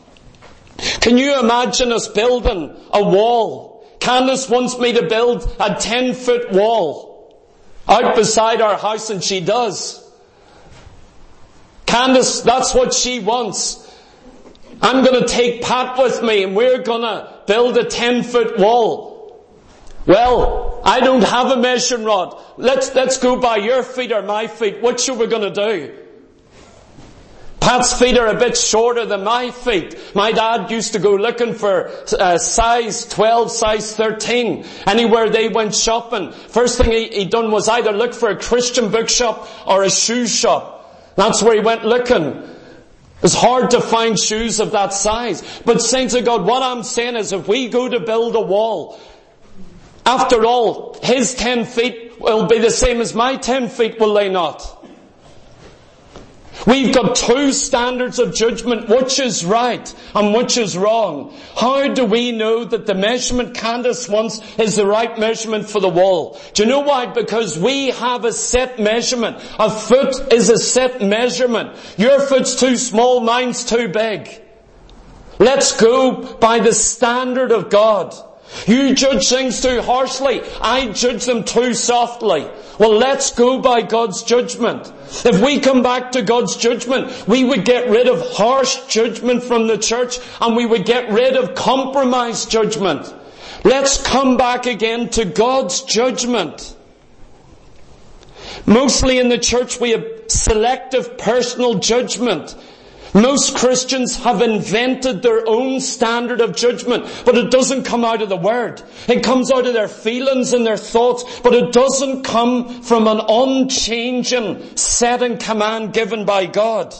Can you imagine us building a wall? Candace wants me to build a 10-foot wall out beside our house, and she does. Candace, that's what she wants. I'm going to take Pat with me and we're going to build a 10-foot wall. Well, I don't have a measuring rod. Let's go by your feet or my feet. What should we going to do? Pat's feet are a bit shorter than my feet. My dad used to go looking for size 12, size 13. Anywhere they went shopping, first thing he done was either look for a Christian bookshop or a shoe shop. That's where he went looking. It's hard to find shoes of that size. But saints of God, what I'm saying is if we go to build a wall, after all, his 10 feet will be the same as my 10 feet, will they not? We've got two standards of judgment, which is right and which is wrong. How do we know that the measurement Candace wants is the right measurement for the wall? Do you know why? Because we have a set measurement. A foot is a set measurement. Your foot's too small, mine's too big. Let's go by the standard of God. You judge things too harshly. I judge them too softly. Well, let's go by God's judgment. If we come back to God's judgment, we would get rid of harsh judgment from the church and we would get rid of compromised judgment. Let's come back again to God's judgment. Mostly in the church we have selective personal judgment. Most Christians have invented their own standard of judgment, but it doesn't come out of the Word. It comes out of their feelings and their thoughts, but it doesn't come from an unchanging set and command given by God.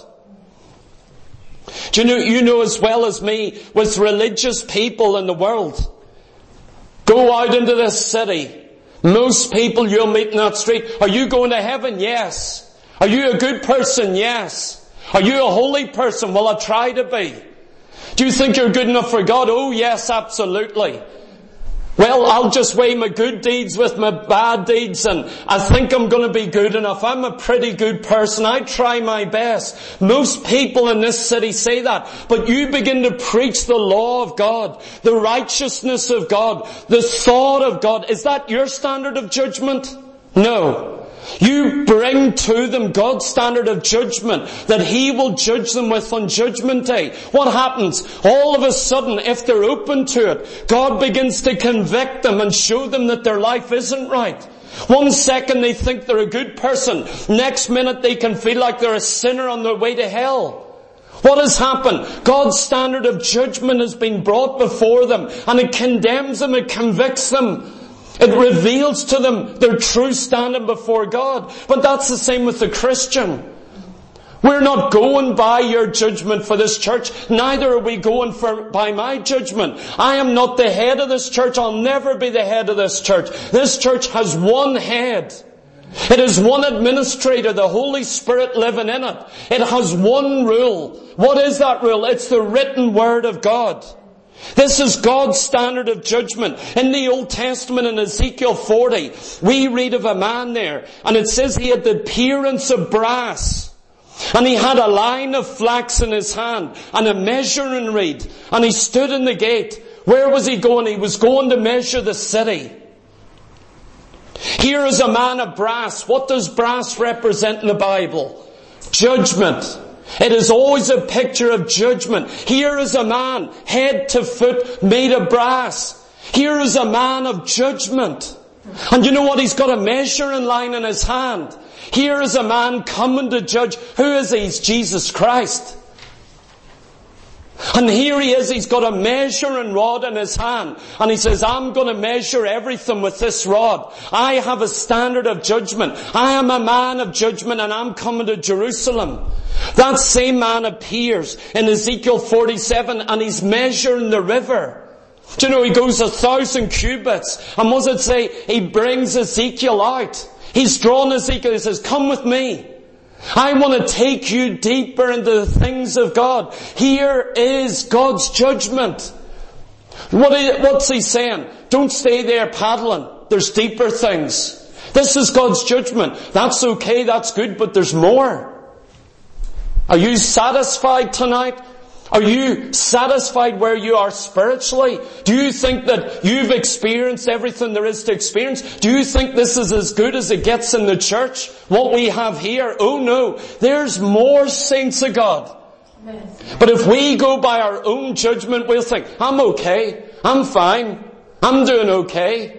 Do you know as well as me, with religious people in the world, go out into this city, most people you'll meet in that street, are you going to heaven? Yes. Are you a good person? Yes. Are you a holy person? Well, I try to be. Do you think you're good enough for God? Oh yes, absolutely. Well, I'll just weigh my good deeds with my bad deeds and I think I'm going to be good enough. I'm a pretty good person. I try my best. Most people in this city say that. But you begin to preach the law of God, the righteousness of God, the thought of God. Is that your standard of judgment? No. You bring to them God's standard of judgment that He will judge them with on Judgment Day. What happens? All of a sudden, if they're open to it, God begins to convict them and show them that their life isn't right. 1 second they think they're a good person. Next minute they can feel like they're a sinner on their way to hell. What has happened? God's standard of judgment has been brought before them and it condemns them, it convicts them. It reveals to them their true standing before God. But that's the same with the Christian. We're not going by your judgment for this church. Neither are we going by my judgment. I am not the head of this church. I'll never be the head of this church. This church has one head. It has one administrator, the Holy Spirit living in it. It has one rule. What is that rule? It's the written Word of God. This is God's standard of judgment. In the Old Testament, in Ezekiel 40, we read of a man there, and it says he had the appearance of brass. And he had a line of flax in his hand, and a measuring reed, and he stood in the gate. Where was he going? He was going to measure the city. Here is a man of brass. What does brass represent in the Bible? Judgment. It is always a picture of judgment. Here is a man, head to foot, made of brass. Here is a man of judgment. And you know what? He's got a measuring line in his hand. Here is a man coming to judge. Who is he? He's Jesus Christ. And here he is, he's got a measuring rod in his hand. And he says, I'm going to measure everything with this rod. I have a standard of judgment. I am a man of judgment, and I'm coming to Jerusalem. That same man appears in Ezekiel 47, and he's measuring the river. Do you know, he goes 1,000 cubits. And what does it say? He brings Ezekiel out. He's drawn Ezekiel. He says, come with me. I want to take you deeper into the things of God. Here is God's judgment. What's he saying? Don't stay there paddling. There's deeper things. This is God's judgment. That's okay, that's good, but there's more. Are you satisfied tonight? Are you satisfied where you are spiritually? Do you think that you've experienced everything there is to experience? Do you think this is as good as it gets in the church? What we have here? Oh no, there's more, saints of God. But if we go by our own judgment, we'll think, I'm okay, I'm fine, I'm doing okay.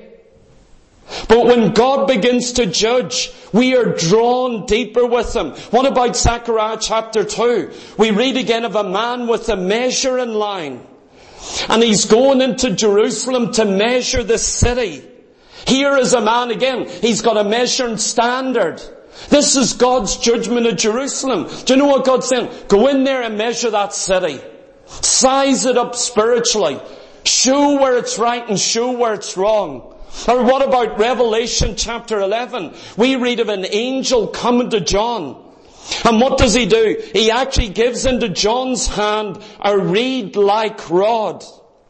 But when God begins to judge, we are drawn deeper with Him. What about Zechariah chapter 2? We read again of a man with a measuring line. And he's going into Jerusalem to measure the city. Here is a man again. He's got a measuring standard. This is God's judgment of Jerusalem. Do you know what God's saying? Go in there and measure that city. Size it up spiritually. Show where it's right and show where it's wrong. Or what about Revelation chapter 11? We read of an angel coming to John. And what does he do? He actually gives into John's hand a reed-like rod.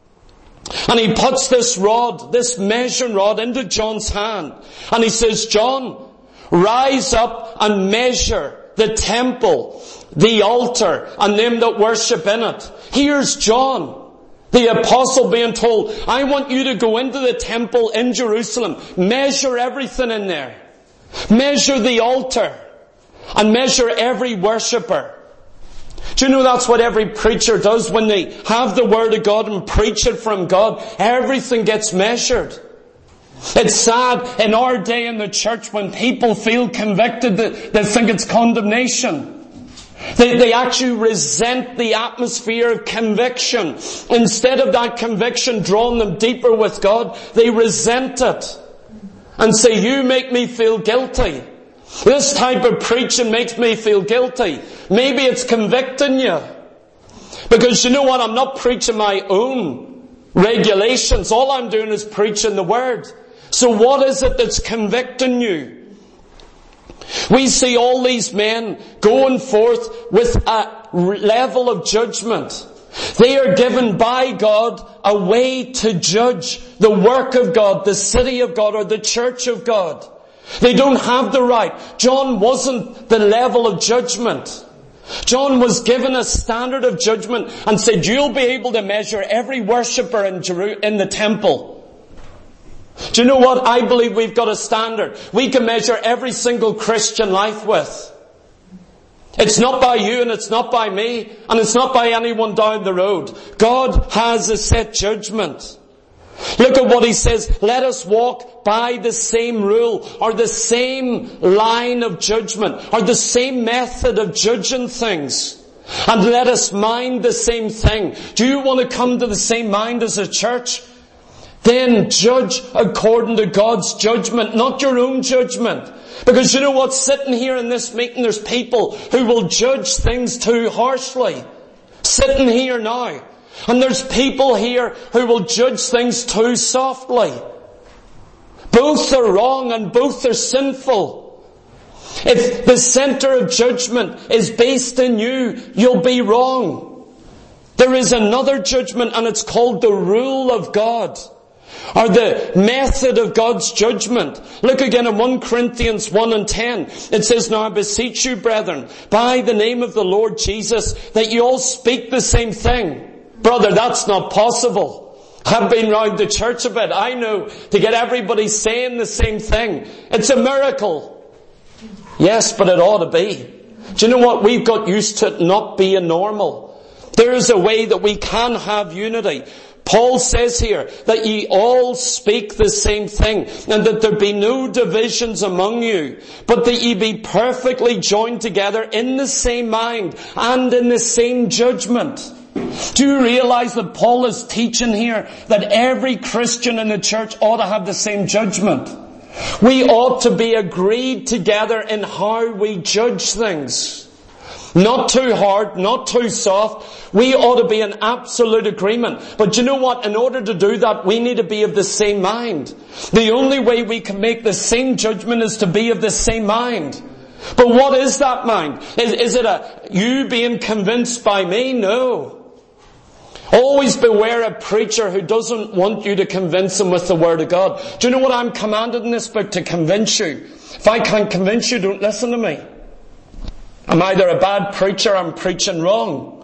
And he puts this rod, this measuring rod, into John's hand. And he says, John, rise up and measure the temple, the altar, and them that worship in it. Here's John, the apostle, being told, I want you to go into the temple in Jerusalem, measure everything in there. Measure the altar, and measure every worshipper. Do you know that's what every preacher does when they have the Word of God and preach it from God? Everything gets measured. It's sad in our day in the church when people feel convicted that they think it's condemnation. They actually resent the atmosphere of conviction. Instead of that conviction drawing them deeper with God, they resent it and say, you make me feel guilty. This type of preaching makes me feel guilty. Maybe it's convicting you. Because you know what? I'm not preaching my own regulations. All I'm doing is preaching the Word. So what is it that's convicting you? We see all these men going forth with a level of judgment. They are given by God a way to judge the work of God, the city of God, or the church of God. They don't have the right. John wasn't the level of judgment. John was given a standard of judgment and said, you'll be able to measure every worshipper in the temple. Do you know what? I believe we've got a standard we can measure every single Christian life with. It's not by you and it's not by me and it's not by anyone down the road. God has a set judgment. Look at what He says. Let us walk by the same rule or the same line of judgment or the same method of judging things. And let us mind the same thing. Do you want to come to the same mind as a church? Then judge according to God's judgment, not your own judgment. Because you know what? Sitting here in this meeting, there's people who will judge things too harshly. Sitting here now. And there's people here who will judge things too softly. Both are wrong and both are sinful. If the center of judgment is based in you, you'll be wrong. There is another judgment, and it's called the rule of God, or the method of God's judgment. Look again in 1 Corinthians 1:10. It says, "Now I beseech you, brethren, by the name of the Lord Jesus, that you all speak the same thing." Brother, that's not possible. I've been round the church a bit. I know, to get everybody saying the same thing, it's a miracle. Yes, but it ought to be. Do you know what? We've got used to it not being normal. There is a way that we can have unity. Paul says here that ye all speak the same thing, and that there be no divisions among you, but that ye be perfectly joined together in the same mind and in the same judgment. Do you realize that Paul is teaching here that every Christian in the church ought to have the same judgment? We ought to be agreed together in how we judge things. Not too hard, not too soft. We ought to be in absolute agreement. But you know what? In order to do that, we need to be of the same mind. The only way we can make the same judgment is to be of the same mind. But what is that mind? Is it you being convinced by me? No. Always beware a preacher who doesn't want you to convince him with the Word of God. Do you know what I'm commanded in this book? To convince you. If I can't convince you, don't listen to me. I'm either a bad preacher or I'm preaching wrong.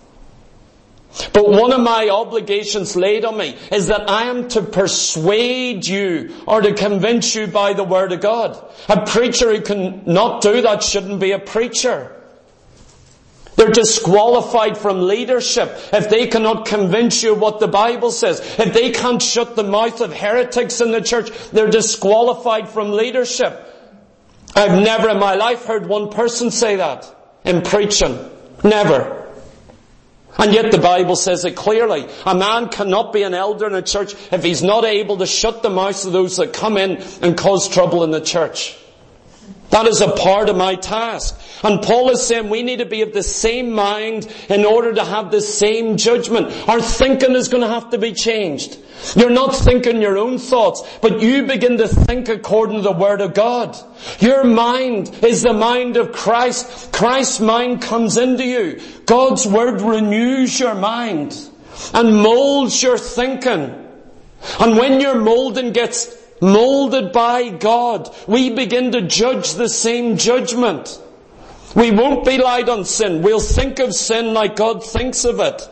But one of my obligations laid on me is that I am to persuade you or to convince you by the Word of God. A preacher who can not do that shouldn't be a preacher. They're disqualified from leadership if they cannot convince you what the Bible says. If they can't shut the mouth of heretics in the church, they're disqualified from leadership. I've never in my life heard one person say that in preaching. Never. And yet the Bible says it clearly. A man cannot be an elder in a church if he's not able to shut the mouths of those that come in and cause trouble in the church. That is a part of my task. And Paul is saying we need to be of the same mind in order to have the same judgment. Our thinking is going to have to be changed. You're not thinking your own thoughts, but you begin to think according to the Word of God. Your mind is the mind of Christ. Christ's mind comes into you. God's Word renews your mind and molds your thinking. And when your molding gets molded by God, we begin to judge the same judgment. We won't be light on sin. We'll think of sin like God thinks of it.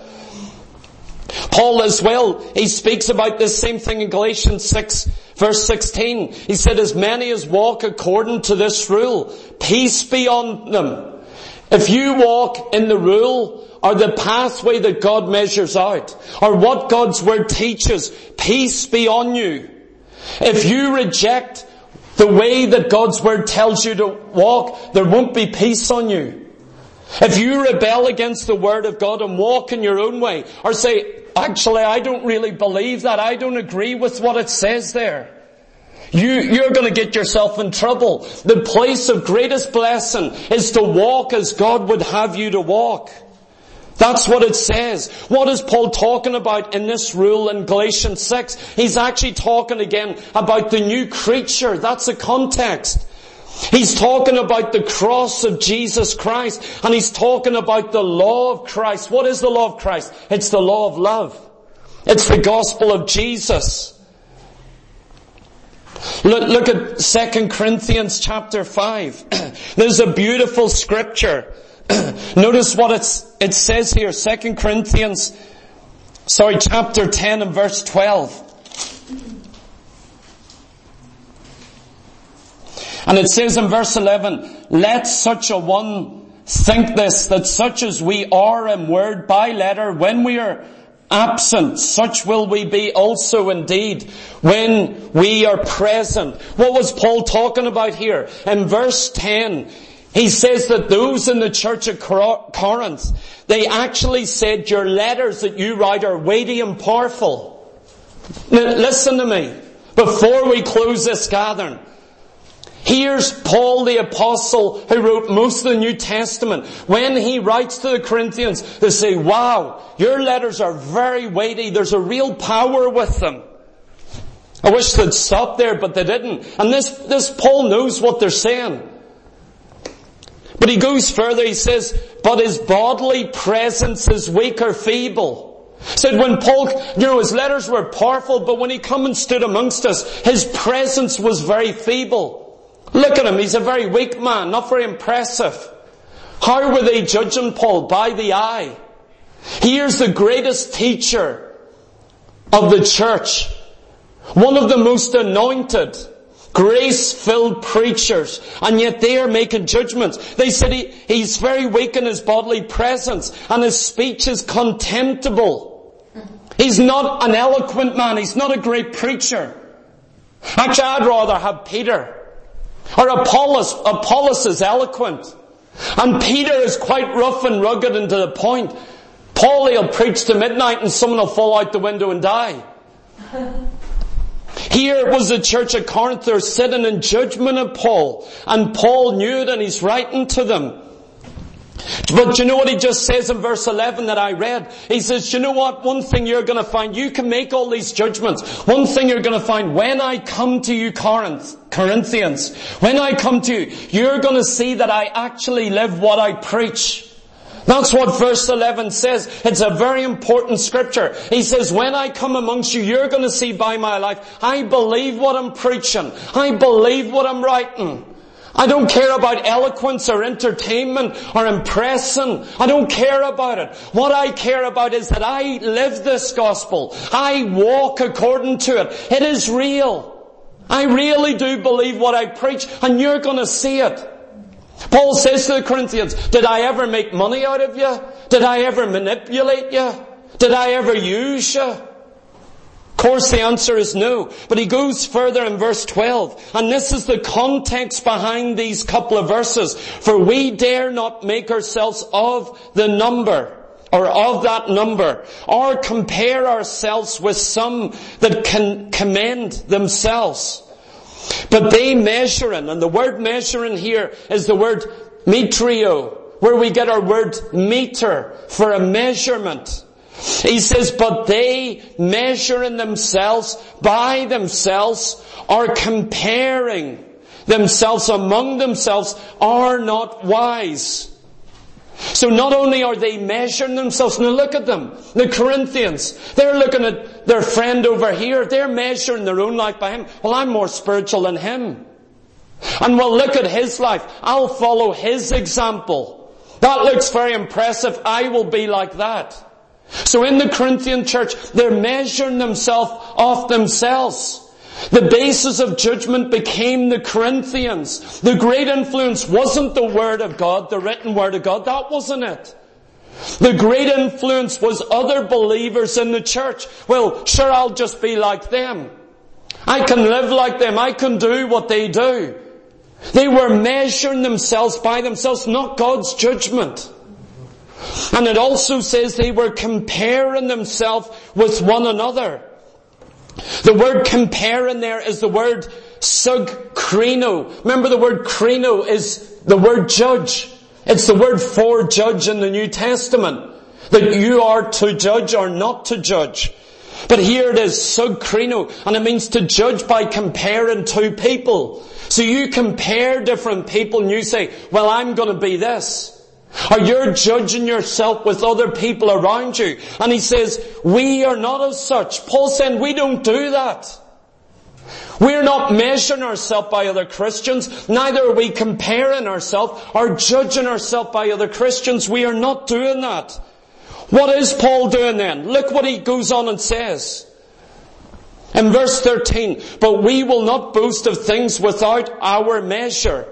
Paul as well, he speaks about this same thing in Galatians 6 verse 16. He said, as many as walk according to this rule, peace be on them. If you walk in the rule or the pathway that God measures out, or what God's Word teaches, peace be on you. If you reject the way that God's Word tells you to walk, there won't be peace on you. If you rebel against the Word of God and walk in your own way, or say, actually, I don't really believe that, I don't agree with what it says there, you're going to get yourself in trouble. The place of greatest blessing is to walk as God would have you to walk. That's what it says. What is Paul talking about in this rule in Galatians 6? He's actually talking again about the new creature. That's the context. He's talking about the cross of Jesus Christ, and he's talking about the law of Christ. What is the law of Christ? It's the law of love. It's the gospel of Jesus. Look at 2 Corinthians chapter 5. There's a beautiful scripture. Notice what it says here, 2 Corinthians, chapter 10 and verse 12. And it says in verse 11, let such a one think this, that such as we are in word by letter, when we are absent, such will we be also indeed when we are present. What was Paul talking about here? In verse 10, he says that those in the church of Corinth, they actually said your letters that you write are weighty and powerful. Now, listen to me. Before we close this gathering, here's Paul the Apostle who wrote most of the New Testament. When he writes to the Corinthians, they say, wow, your letters are very weighty. There's a real power with them. I wish they'd stopped there, but they didn't. And this Paul knows what they're saying. But he goes further, he says, but his bodily presence is weak or feeble. Said when Paul, his letters were powerful, but when he come and stood amongst us, his presence was very feeble. Look at him, he's a very weak man, not very impressive. How were they judging Paul? By the eye. Here's the greatest teacher of the church. One of the most anointed, grace-filled preachers. And yet they are making judgments. They said he's very weak in his bodily presence. And his speech is contemptible. He's not an eloquent man. He's not a great preacher. Actually, I'd rather have Peter. Or Apollos. Apollos is eloquent. And Peter is quite rough and rugged and to the point. Paul, he'll preach to midnight and someone will fall out the window and die. Here was the church at Corinth, they're sitting in judgment of Paul. And Paul knew it and he's writing to them. But you know what he just says in verse 11 that I read? He says, you know what? One thing you're going to find, you can make all these judgments. One thing you're going to find, when I come to you Corinthians, when I come to you, you're going to see that I actually live what I preach. That's what verse 11 says. It's a very important scripture. He says, when I come amongst you, you're going to see by my life, I believe what I'm preaching. I believe what I'm writing. I don't care about eloquence or entertainment or impressing. I don't care about it. What I care about is that I live this gospel. I walk according to it. It is real. I really do believe what I preach, and you're going to see it. Paul says to the Corinthians, did I ever make money out of you? Did I ever manipulate you? Did I ever use you? Of course the answer is no. But he goes further in verse 12. And this is the context behind these couple of verses. For we dare not make ourselves of the number, or of that number, or compare ourselves with some that can commend themselves. But they measuring, and the word measuring here is the word metrio, where we get our word meter for a measurement. He says, but they measuring themselves by themselves, are comparing themselves among themselves, are not wise. So not only are they measuring themselves, now look at them, the Corinthians, they're looking at their friend over here, they're measuring their own life by him. Well, I'm more spiritual than him. And we'll look at his life, I'll follow his example. That looks very impressive, I will be like that. So in the Corinthian church, they're measuring themselves off themselves. The basis of judgment became the Corinthians. The great influence wasn't the Word of God, the written Word of God. That wasn't it. The great influence was other believers in the church. Well, sure, I'll just be like them. I can live like them. I can do what they do. They were measuring themselves by themselves, not God's judgment. And it also says they were comparing themselves with one another. The word comparing there is the word sugkrino. Remember, the word krino is the word judge. It's the word for judge in the New Testament. That you are to judge or not to judge. But here it is sugkrino, and it means to judge by comparing two people. So you compare different people and you say, well, I'm going to be this. Or you're judging yourself with other people around you. And he says, we are not as such. Paul's saying we don't do that. We're not measuring ourselves by other Christians. Neither are we comparing ourselves or judging ourselves by other Christians. We are not doing that. What is Paul doing then? Look what he goes on and says. In verse 13, but we will not boast of things without our measure,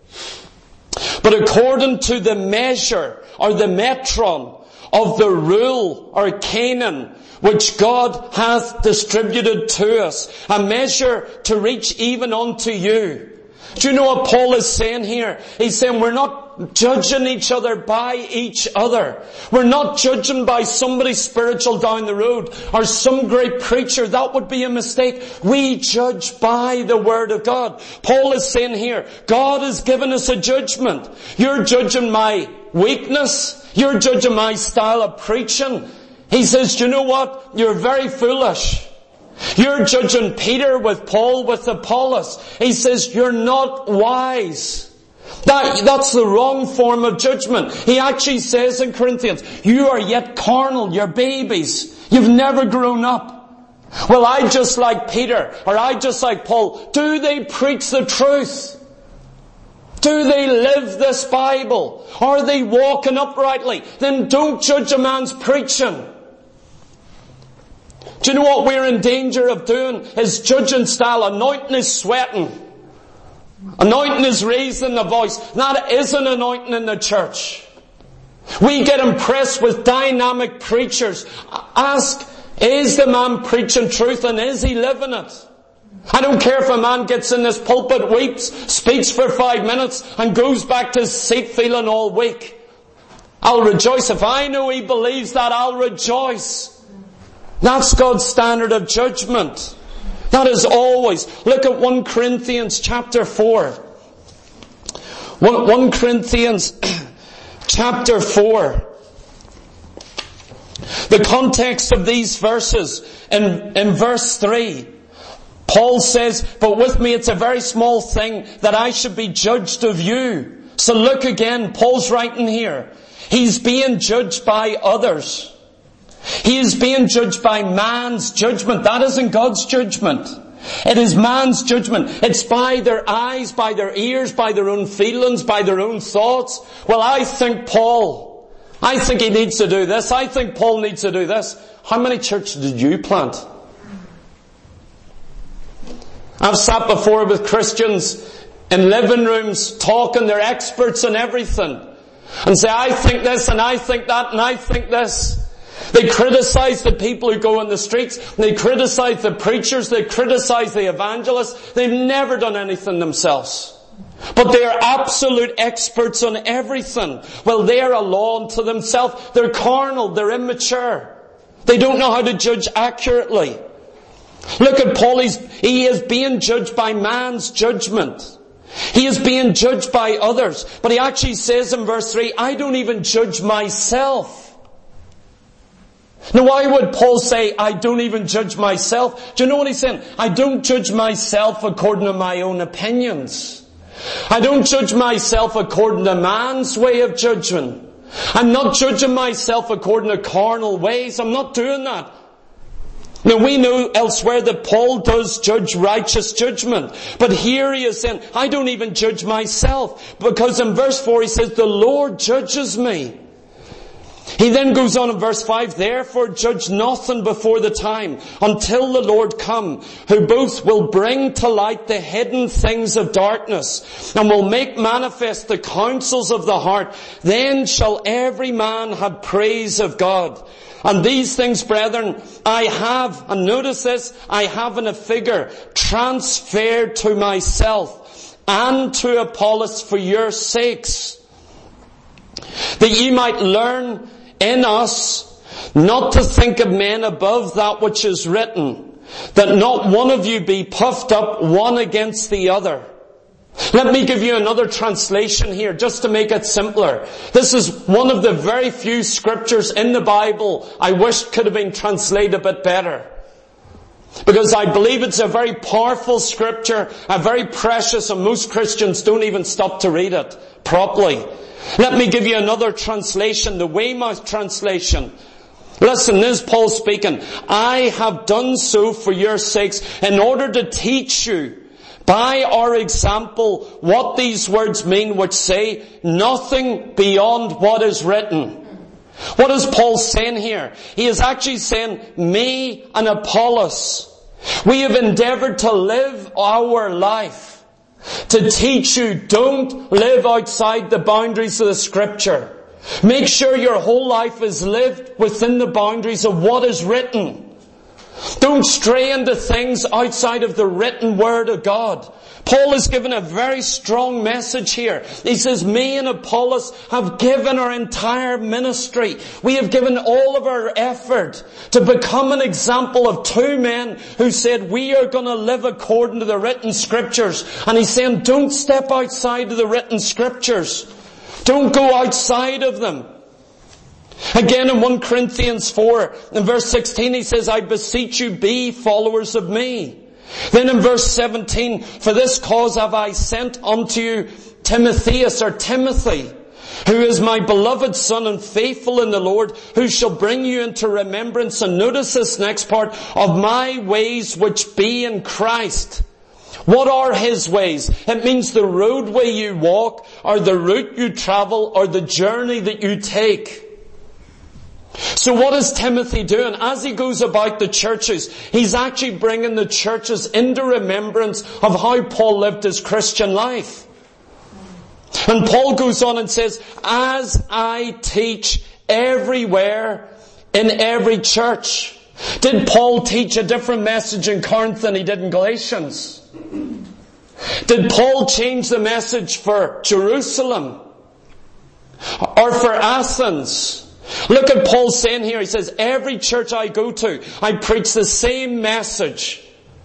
but according to the measure, or the metron, of the rule, or canon, which God hath distributed to us, a measure to reach even unto you. Do you know what Paul is saying here? He's saying we're not judging each other by each other. We're not judging by somebody spiritual down the road or some great preacher. That would be a mistake. We judge by the Word of God. Paul is saying here, God has given us a judgment. You're judging my weakness. You're judging my style of preaching. He says, do you know what? You're very foolish. You're judging Peter with Paul with Apollos. He says, you're not wise. That's the wrong form of judgment. He actually says in Corinthians, you are yet carnal, you're babies. You've never grown up. Well, I just like Peter, or I just like Paul. Do they preach the truth? Do they live this Bible? Are they walking uprightly? Then don't judge a man's preaching. Do you know what we're in danger of doing? Is judging style. Anointing is sweating. Anointing is raising the voice. That isn't anointing in the church. We get impressed with dynamic preachers. Ask, is the man preaching truth and is he living it? I don't care if a man gets in this pulpit, weeps, speaks for 5 minutes and goes back to his seat feeling all weak. I'll rejoice. If I know he believes that, I'll rejoice. That's God's standard of judgment. That is always. Look at 1 Corinthians chapter 4. 1 Corinthians chapter 4. The context of these verses in verse 3. Paul says, but with me it's a very small thing that I should be judged of you. So look again, Paul's writing here. He's being judged by others. He is being judged by man's judgment. That isn't God's judgment. It is man's judgment. It's by their eyes, by their ears, by their own feelings, by their own thoughts. Well, I think he needs to do this. I think Paul needs to do this. How many churches did you plant? I've sat before with Christians in living rooms talking, they're experts in everything. And say, I think this and I think that and I think this. They criticize the people who go on the streets. They criticize the preachers. They criticize the evangelists. They've never done anything themselves. But they are absolute experts on everything. Well, they are a law unto themselves. They're carnal. They're immature. They don't know how to judge accurately. Look at Paul. He is being judged by man's judgment. He is being judged by others. But he actually says in verse 3, I don't even judge myself. Now why would Paul say, I don't even judge myself? Do you know what he's saying? I don't judge myself according to my own opinions. I don't judge myself according to man's way of judging. I'm not judging myself according to carnal ways. I'm not doing that. Now we know elsewhere that Paul does judge righteous judgment. But here he is saying, I don't even judge myself. Because in verse 4 he says, the Lord judges me. He then goes on in verse 5, therefore judge nothing before the time, until the Lord come, who both will bring to light the hidden things of darkness, and will make manifest the counsels of the heart. Then shall every man have praise of God. And these things, brethren, I have, and notice this, I have in a figure, transferred to myself, and to Apollos for your sakes, that ye might learn in us not to think of men above that which is written, that not one of you be puffed up one against the other. Let me give you another translation here, just to make it simpler. This is one of the very few scriptures in the Bible I wish could have been translated a bit better. Because I believe it's a very powerful scripture, a very precious, and most Christians don't even stop to read it properly. Let me give you another translation, the Weymouth translation. Listen, this is Paul speaking. I have done so for your sakes, in order to teach you by our example what these words mean, which say, nothing beyond what is written. What is Paul saying here? He is actually saying, me and Apollos, we have endeavored to live our life to teach you, don't live outside the boundaries of the Scripture. Make sure your whole life is lived within the boundaries of what is written. Don't stray into things outside of the written Word of God. Paul is given a very strong message here. He says, me and Apollos have given our entire ministry. We have given all of our effort to become an example of two men who said, we are going to live according to the written Scriptures. And he's saying, don't step outside of the written Scriptures. Don't go outside of them. Again in 1 Corinthians 4, in verse 16, he says, I beseech you, be followers of me. Then in verse 17, for this cause have I sent unto you Timotheus or Timothy, who is my beloved son and faithful in the Lord, who shall bring you into remembrance, and notice this next part, of my ways which be in Christ. What are his ways? It means the roadway you walk, or the route you travel, or the journey that you take. So what is Timothy doing? As he goes about the churches, he's actually bringing the churches into remembrance of how Paul lived his Christian life. And Paul goes on and says, as I teach everywhere in every church. Did Paul teach a different message in Corinth than he did in Galatians? Did Paul change the message for Jerusalem? Or for Athens? Look at Paul saying here, he says, every church I go to, I preach the same message.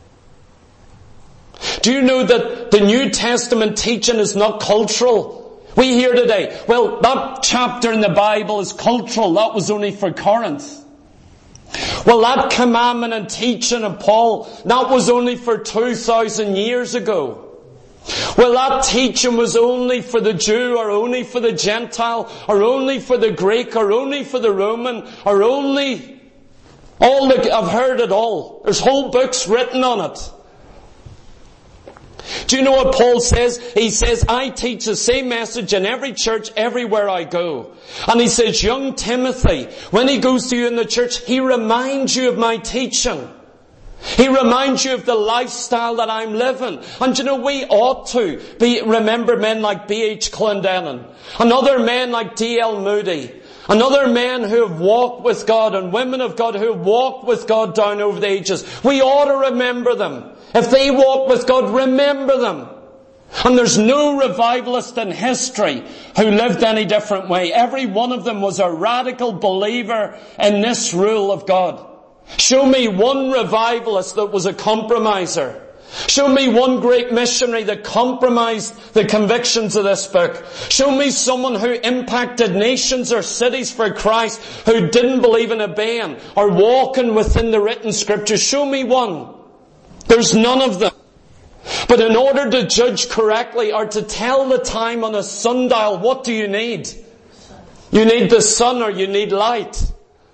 Do you know that the New Testament teaching is not cultural? We hear today, well, that chapter in the Bible is cultural, that was only for Corinth. Well, that commandment and teaching of Paul, that was only for 2,000 years ago. Well, that teaching was only for the Jew, or only for the Gentile, or only for the Greek, or only for the Roman, or only... I've heard it all. There's whole books written on it. Do you know what Paul says? He says, I teach the same message in every church, everywhere I go. And he says, young Timothy, when he goes to you in the church, he reminds you of my teaching. He reminds you of the lifestyle that I'm living. And you know, we ought to remember men like B.H. Clendenin, and other men like D.L. Moody, and other men who have walked with God, and women of God who have walked with God down over the ages. We ought to remember them. If they walk with God, remember them. And there's no revivalist in history who lived any different way. Every one of them was a radical believer in this rule of God. Show me one revivalist that was a compromiser. Show me one great missionary that compromised the convictions of this book. Show me someone who impacted nations or cities for Christ who didn't believe in obeying or walking within the written scriptures. Show me one. There's none of them. But in order to judge correctly or to tell the time on a sundial, what do you need? You need the sun, or you need light.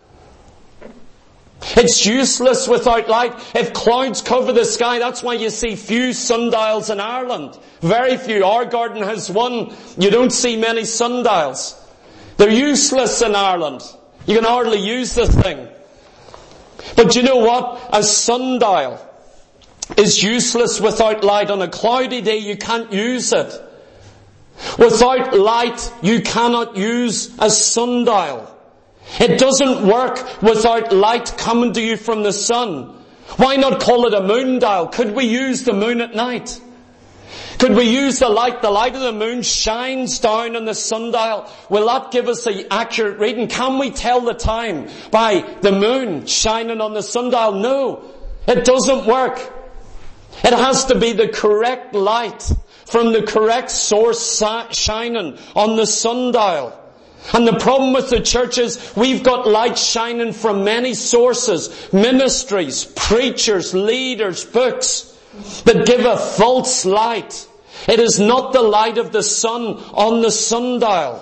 It's useless without light. If clouds cover the sky, that's why you see few sundials in Ireland. Very few. Our garden has one. You don't see many sundials. They're useless in Ireland. You can hardly use the thing. But you know what? A sundial is useless without light. On a cloudy day, you can't use it. Without light, you cannot use a sundial. It doesn't work without light coming to you from the sun. Why not call it a moon dial? Could we use the moon at night? Could we use the light? The light of the moon shines down on the sundial. Will that give us the accurate reading? Can we tell the time by the moon shining on the sundial? No, it doesn't work. It has to be the correct light from the correct source shining on the sundial. And the problem with the church is we've got light shining from many sources, ministries, preachers, leaders, books that give a false light. It is not the light of the sun on the sundial.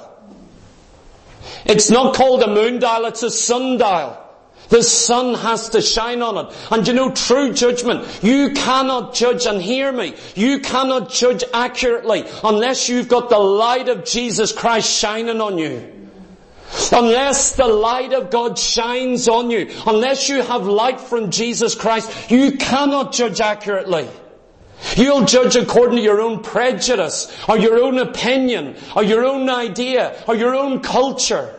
It's not called a moon dial, it's a sundial. The sun has to shine on it. And you know, true judgment, you cannot judge, and hear me, you cannot judge accurately unless you've got the light of Jesus Christ shining on you. Unless the light of God shines on you, unless you have light from Jesus Christ, you cannot judge accurately. You'll judge according to your own prejudice, or your own opinion, or your own idea, or your own culture.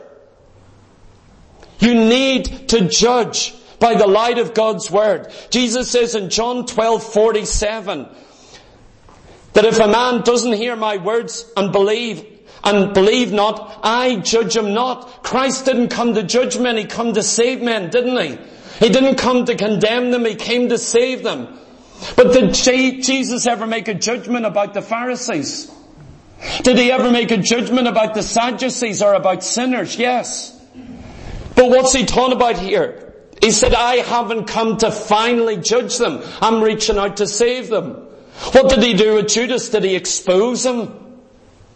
You need to judge by the light of God's Word. Jesus says in John 12:47 that if a man doesn't hear my words and believe not, I judge him not. Christ didn't come to judge men, He came to save men, didn't He? He didn't come to condemn them, He came to save them. But did Jesus ever make a judgment about the Pharisees? Did He ever make a judgment about the Sadducees or about sinners? Yes. But what's He talking about here? He said, I haven't come to finally judge them. I'm reaching out to save them. What did He do with Judas? Did He expose him?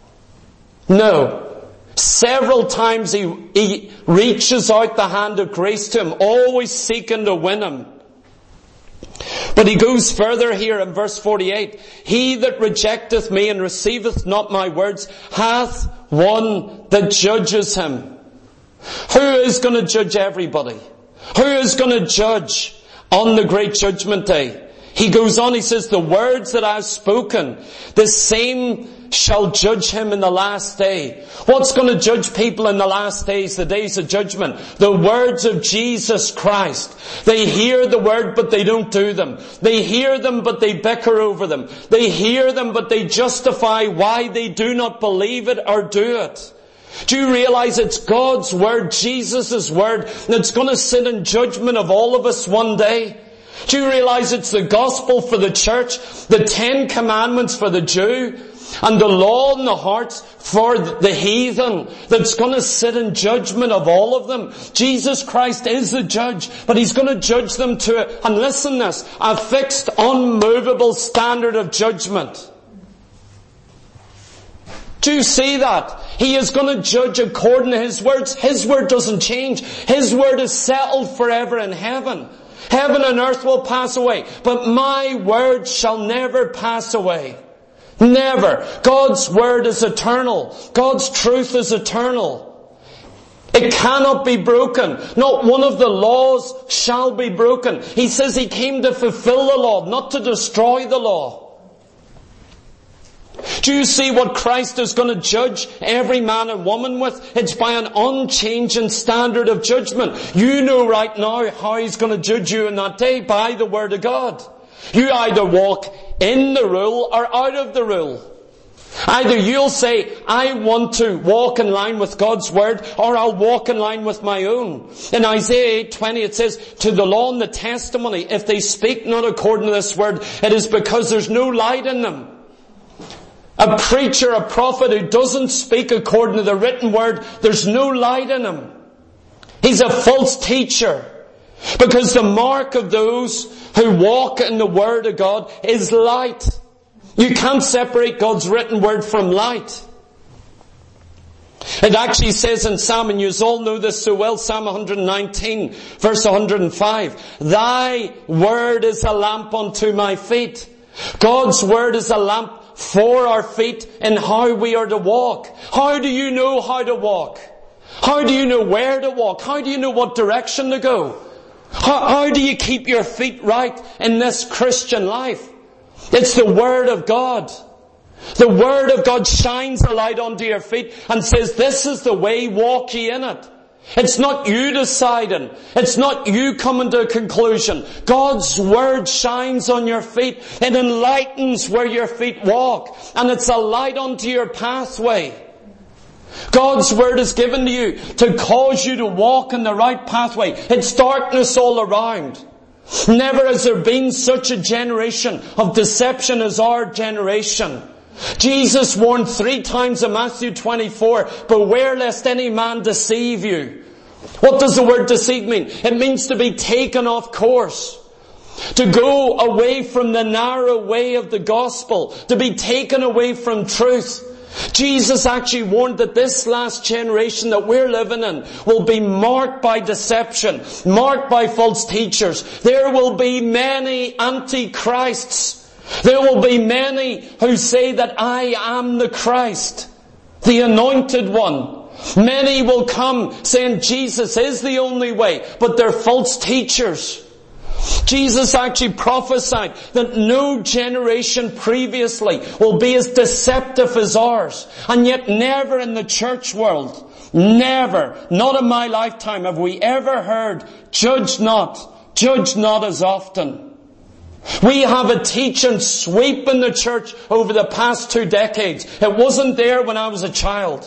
No. Several times he reaches out the hand of grace to him, always seeking to win him. But he goes further here in verse 48. He that rejecteth me and receiveth not my words hath one that judges him. Who is going to judge everybody? Who is going to judge on the great judgment day? He goes on, he says, the words that I have spoken, the same shall judge him in the last day. What's going to judge people in the last days, the days of judgment? The words of Jesus Christ. They hear the word, but they don't do them. They hear them, but they bicker over them. They hear them, but they justify why they do not believe it or do it. Do you realize it's God's word, Jesus' word, that's going to sit in judgment of all of us one day? Do you realize it's the gospel for the church, the 10 commandments for the Jew, and the law in the hearts for the heathen that's going to sit in judgment of all of them? Jesus Christ is the judge, but He's going to judge them to, and listen this, a fixed, unmovable standard of judgment. Do you see that? He is going to judge according to His words. His word doesn't change. His word is settled forever in heaven. Heaven and earth will pass away, but my word shall never pass away. Never. God's word is eternal. God's truth is eternal. It cannot be broken. Not one of the laws shall be broken. He says He came to fulfill the law, not to destroy the law. Do you see what Christ is going to judge every man and woman with? It's by an unchanging standard of judgment. You know right now how He's going to judge you in that day, by the Word of God. You either walk in the rule or out of the rule. Either you'll say, I want to walk in line with God's Word, or I'll walk in line with my own. In Isaiah 8:20 it says, to the law and the testimony, if they speak not according to this Word, it is because there's no light in them. A preacher, a prophet who doesn't speak according to the written word, there's no light in him. He's a false teacher. Because the mark of those who walk in the word of God is light. You can't separate God's written word from light. It actually says in Psalm, and you all know this so well, Psalm 119, verse 105, Thy word is a lamp unto my feet. God's word is a lamp for our feet and how we are to walk. How do you know how to walk? How do you know where to walk? How do you know what direction to go? How do you keep your feet right in this Christian life? It's the Word of God. The Word of God shines a light onto your feet and says, this is the way, walk ye in it. It's not you deciding. It's not you coming to a conclusion. God's Word shines on your feet. It enlightens where your feet walk. And it's a light onto your pathway. God's Word is given to you to cause you to walk in the right pathway. It's darkness all around. Never has there been such a generation of deception as our generation. Jesus warned 3 times in Matthew 24, beware lest any man deceive you. What does the word deceive mean? It means to be taken off course. To go away from the narrow way of the gospel. To be taken away from truth. Jesus actually warned that this last generation that we're living in will be marked by deception, marked by false teachers. There will be many antichrists. There will be many who say that I am the Christ, the anointed one. Many will come saying Jesus is the only way, but they're false teachers. Jesus actually prophesied that no generation previously will be as deceptive as ours. And yet never in the church world, never, not in my lifetime, have we ever heard, judge not as often. We have a teaching sweeping the church over the past 2 decades. It wasn't there when I was a child.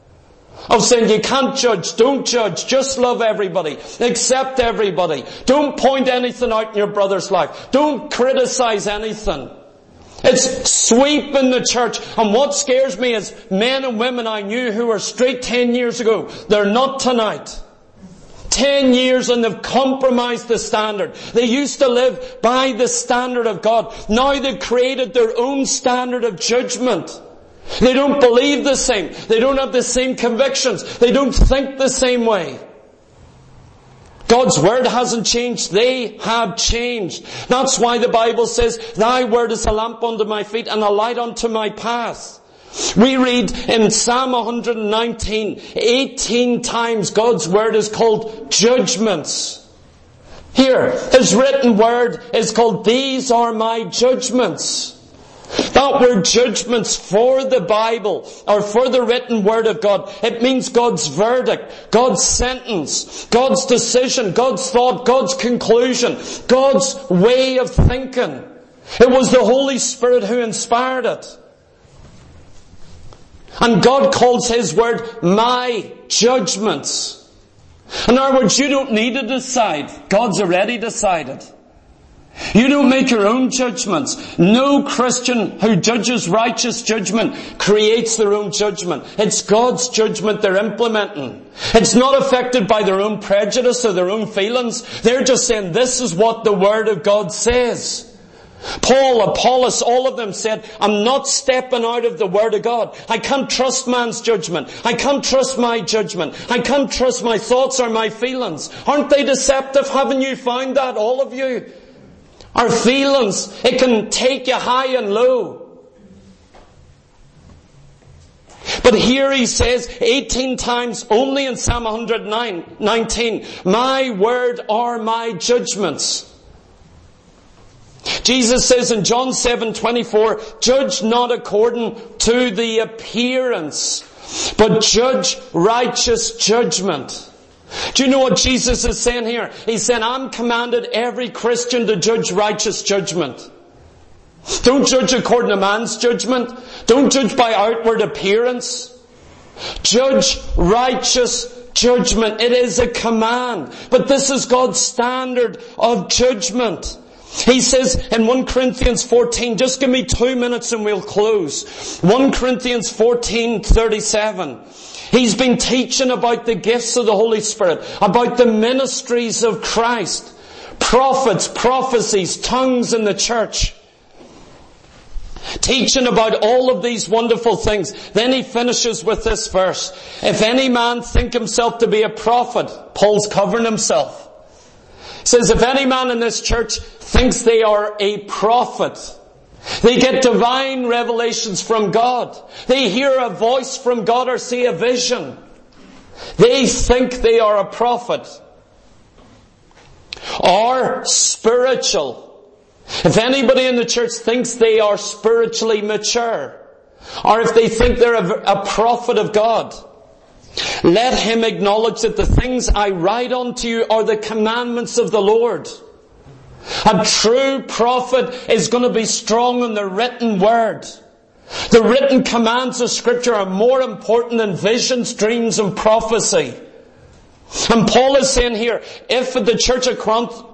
Of saying you can't judge, don't judge, just love everybody, accept everybody. Don't point anything out in your brother's life. Don't criticize anything. It's sweeping the church. And what scares me is men and women I knew who were straight 10 years ago. They're not tonight. 10 years and they've compromised the standard. They used to live by the standard of God. Now they've created their own standard of judgment. They don't believe the same. They don't have the same convictions. They don't think the same way. God's Word hasn't changed. They have changed. That's why the Bible says, Thy Word is a lamp unto my feet and a light unto my path. We read in Psalm 119, 18 times God's Word is called judgments. Here, His written Word is called, These are my judgments. That word judgments for the Bible, or for the written Word of God, it means God's verdict, God's sentence, God's decision, God's thought, God's conclusion, God's way of thinking. It was the Holy Spirit who inspired it. And God calls His Word my judgments. In other words, you don't need to decide. God's already decided. You don't make your own judgments. No Christian who judges righteous judgment creates their own judgment. It's God's judgment they're implementing. It's not affected by their own prejudice or their own feelings. They're just saying, this is what the Word of God says. Paul, Apollos, all of them said, I'm not stepping out of the Word of God. I can't trust man's judgment. I can't trust my judgment. I can't trust my thoughts or my feelings. Aren't they deceptive? Haven't you found that, all of you? Our feelings, it can take you high and low. But here he says 18 times only in Psalm 119, my word are my judgments. Jesus says in John 7:24, judge not according to the appearance, but judge righteous judgment. Do you know what Jesus is saying here? He's saying, I'm commanded every Christian to judge righteous judgment. Don't judge according to man's judgment. Don't judge by outward appearance. Judge righteous judgment. It is a command. But this is God's standard of judgment. He says in 1 Corinthians 14, just give me 2 minutes and we'll close. 1 Corinthians 14:37. He's been teaching about the gifts of the Holy Spirit, about the ministries of Christ, prophets, prophecies, tongues in the church. Teaching about all of these wonderful things. Then he finishes with this verse. If any man think himself to be a prophet, Paul's covering himself. He says, if any man in this church thinks they are a prophet, they get divine revelations from God. They hear a voice from God or see a vision. They think they are a prophet. Or spiritual. If anybody in the church thinks they are spiritually mature, or if they think they're a prophet of God, let him acknowledge that the things I write unto you are the commandments of the Lord. A true prophet is going to be strong in the written word. The written commands of Scripture are more important than visions, dreams and prophecy. And Paul is saying here, if at the church of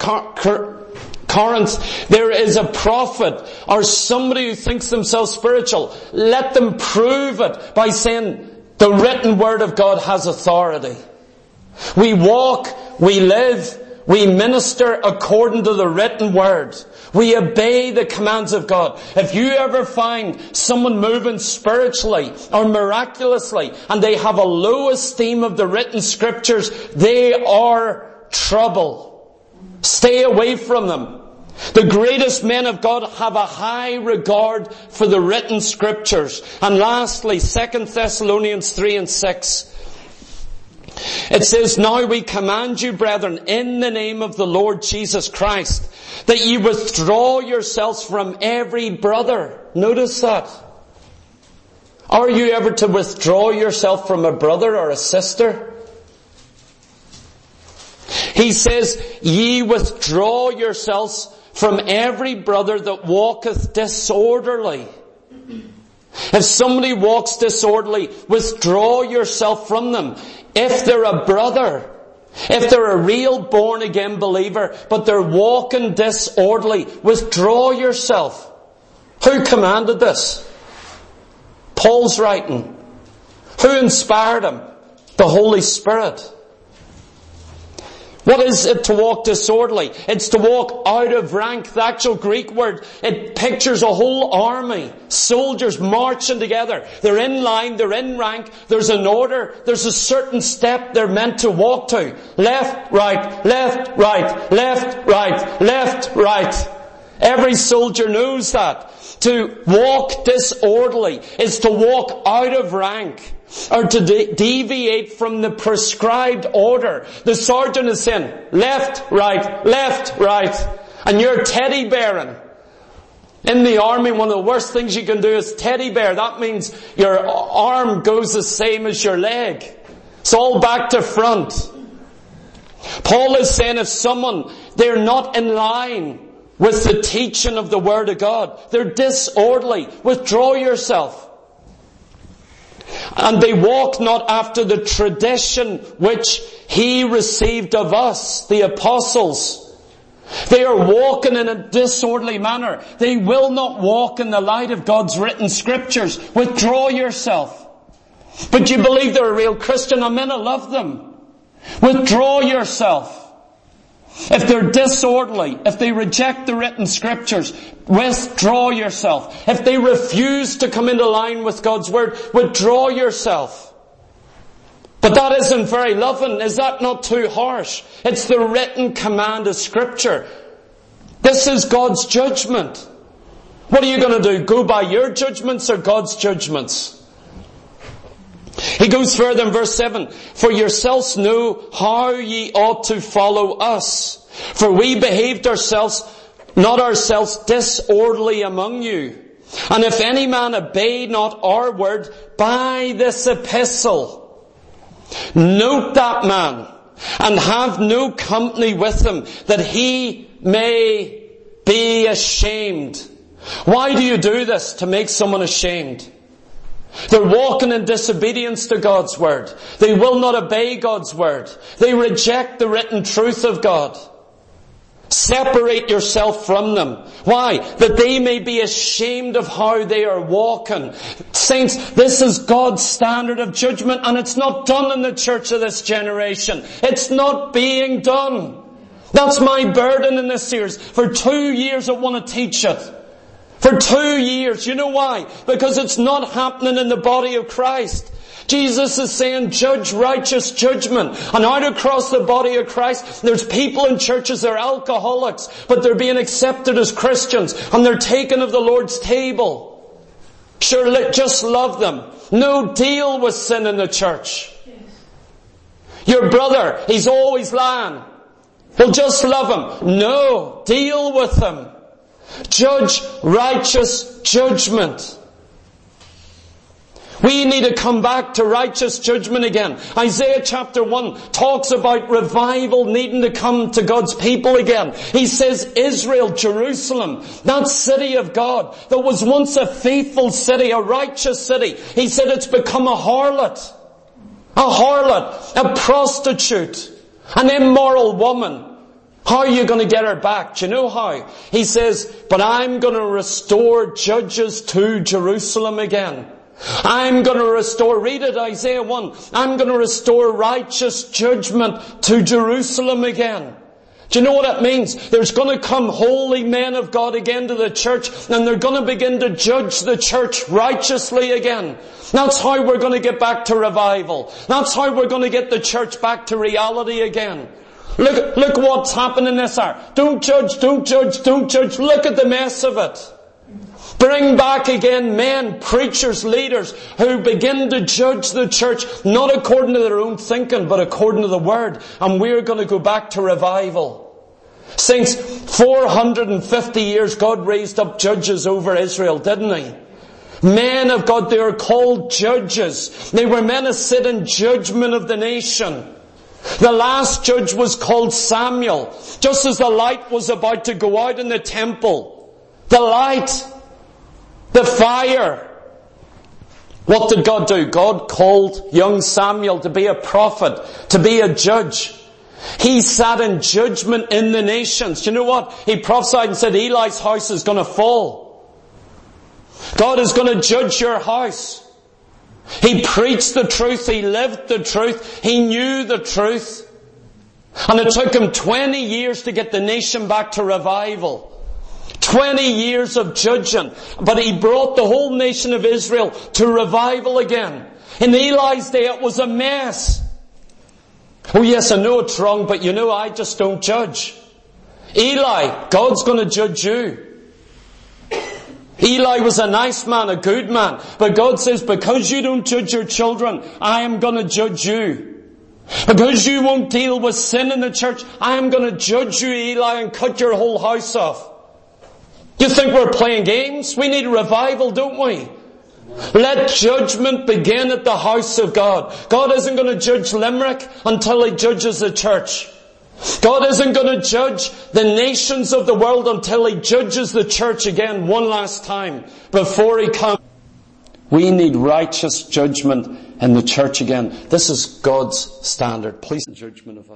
Corinth there is a prophet or somebody who thinks themselves spiritual, let them prove it by saying the written word of God has authority. We walk, we live, we minister according to the written word. We obey the commands of God. If you ever find someone moving spiritually or miraculously and they have a low esteem of the written scriptures, they are trouble. Stay away from them. The greatest men of God have a high regard for the written scriptures. And lastly, 2 Thessalonians 3:6. It says, now we command you, brethren, in the name of the Lord Jesus Christ, that ye withdraw yourselves from every brother. Notice that. Are you ever to withdraw yourself from a brother or a sister? He says, ye withdraw yourselves from every brother that walketh disorderly. If somebody walks disorderly, withdraw yourself from them. If they're a brother, if they're a real born-again believer, but they're walking disorderly, withdraw yourself. Who commanded this? Paul's writing. Who inspired him? The Holy Spirit. What is it to walk disorderly? It's to walk out of rank. The actual Greek word, it pictures a whole army. Soldiers marching together. They're in line, they're in rank, there's an order, there's a certain step they're meant to walk to. Left, right, left, right, left, right, left, right. Every soldier knows that. To walk disorderly is to walk out of rank, or to deviate from the prescribed order. The sergeant is saying, left, right, and you're teddy bearing. In the army, one of the worst things you can do is teddy bear. That means your arm goes the same as your leg. It's all back to front. Paul is saying if someone, they're not in line with the teaching of the Word of God, they're disorderly, withdraw yourself. And they walk not after the tradition which he received of us, the apostles. They are walking in a disorderly manner. They will not walk in the light of God's written scriptures. Withdraw yourself. But you believe they're a real Christian, I'm going to love them. Withdraw yourself. If they're disorderly, if they reject the written scriptures, withdraw yourself. If they refuse to come into line with God's word, withdraw yourself. But that isn't very loving. Is that not too harsh? It's the written command of scripture. This is God's judgment. What are you going to do? Go by your judgments or God's judgments? He goes further in verse 7. For yourselves know how ye ought to follow us. For we behaved not ourselves disorderly among you. And if any man obey not our word by this epistle, note that man, and have no company with him, that he may be ashamed. Why do you do this? To make someone ashamed. They're walking in disobedience to God's word. They will not obey God's word. They reject the written truth of God. Separate yourself from them. Why? That they may be ashamed of how they are walking. Saints, this is God's standard of judgment, and it's not done in the church of this generation. It's not being done. That's my burden in this series. For 2 years I want to teach it. For 2 years. You know why? Because it's not happening in the body of Christ. Jesus is saying, judge righteous judgment. And out across the body of Christ, there's people in churches that are alcoholics, but they're being accepted as Christians, and they're taken of the Lord's table. Sure, just love them. No, deal with sin in the church. Your brother, he's always lying. Well, just love him. No, deal with him. Judge righteous judgment. We need to come back to righteous judgment again. Isaiah chapter 1 talks about revival needing to come to God's people again. He says Israel, Jerusalem, that city of God that was once a faithful city, a righteous city, he said it's become a harlot, a prostitute, an immoral woman. How are you going to get her back? Do you know how? He says, but I'm going to restore judges to Jerusalem again. I'm going to restore, read it, Isaiah 1, I'm going to restore righteous judgment to Jerusalem again. Do you know what that means? There's going to come holy men of God again to the church, and they're going to begin to judge the church righteously again. That's how we're going to get back to revival. That's how we're going to get the church back to reality again. Look what's happened in this hour. Don't judge, don't judge, don't judge. Look at the mess of it. Bring back again men, preachers, leaders who begin to judge the church not according to their own thinking but according to the Word. And we're going to go back to revival. Saints, 450 years God raised up judges over Israel, didn't He? Men of God, they are called judges. They were meant to sit in judgment of the nation. The last judge was called Samuel. Just as the light was about to go out in the temple, the light, the fire. What did God do? God called young Samuel to be a prophet, to be a judge. He sat in judgment in the nations. Do you know what? He prophesied and said Eli's house is going to fall. God is going to judge your house. He preached the truth. He lived the truth. He knew the truth. And it took him 20 years to get the nation back to revival. 20 years of judging. But he brought the whole nation of Israel to revival again. In Eli's day it was a mess. Oh yes, I know it's wrong, but you know, I just don't judge. Eli, God's going to judge you. Eli was a nice man, a good man. But God says, because you don't judge your children, I am going to judge you. Because you won't deal with sin in the church, I am going to judge you, Eli, and cut your whole house off. You think we're playing games? We need revival, don't we? Let judgment begin at the house of God. God isn't going to judge Limerick until He judges the church. God isn't going to judge the nations of the world until He judges the church again one last time before He comes. We need righteous judgment in the church again. This is God's standard. Please, judgment of us.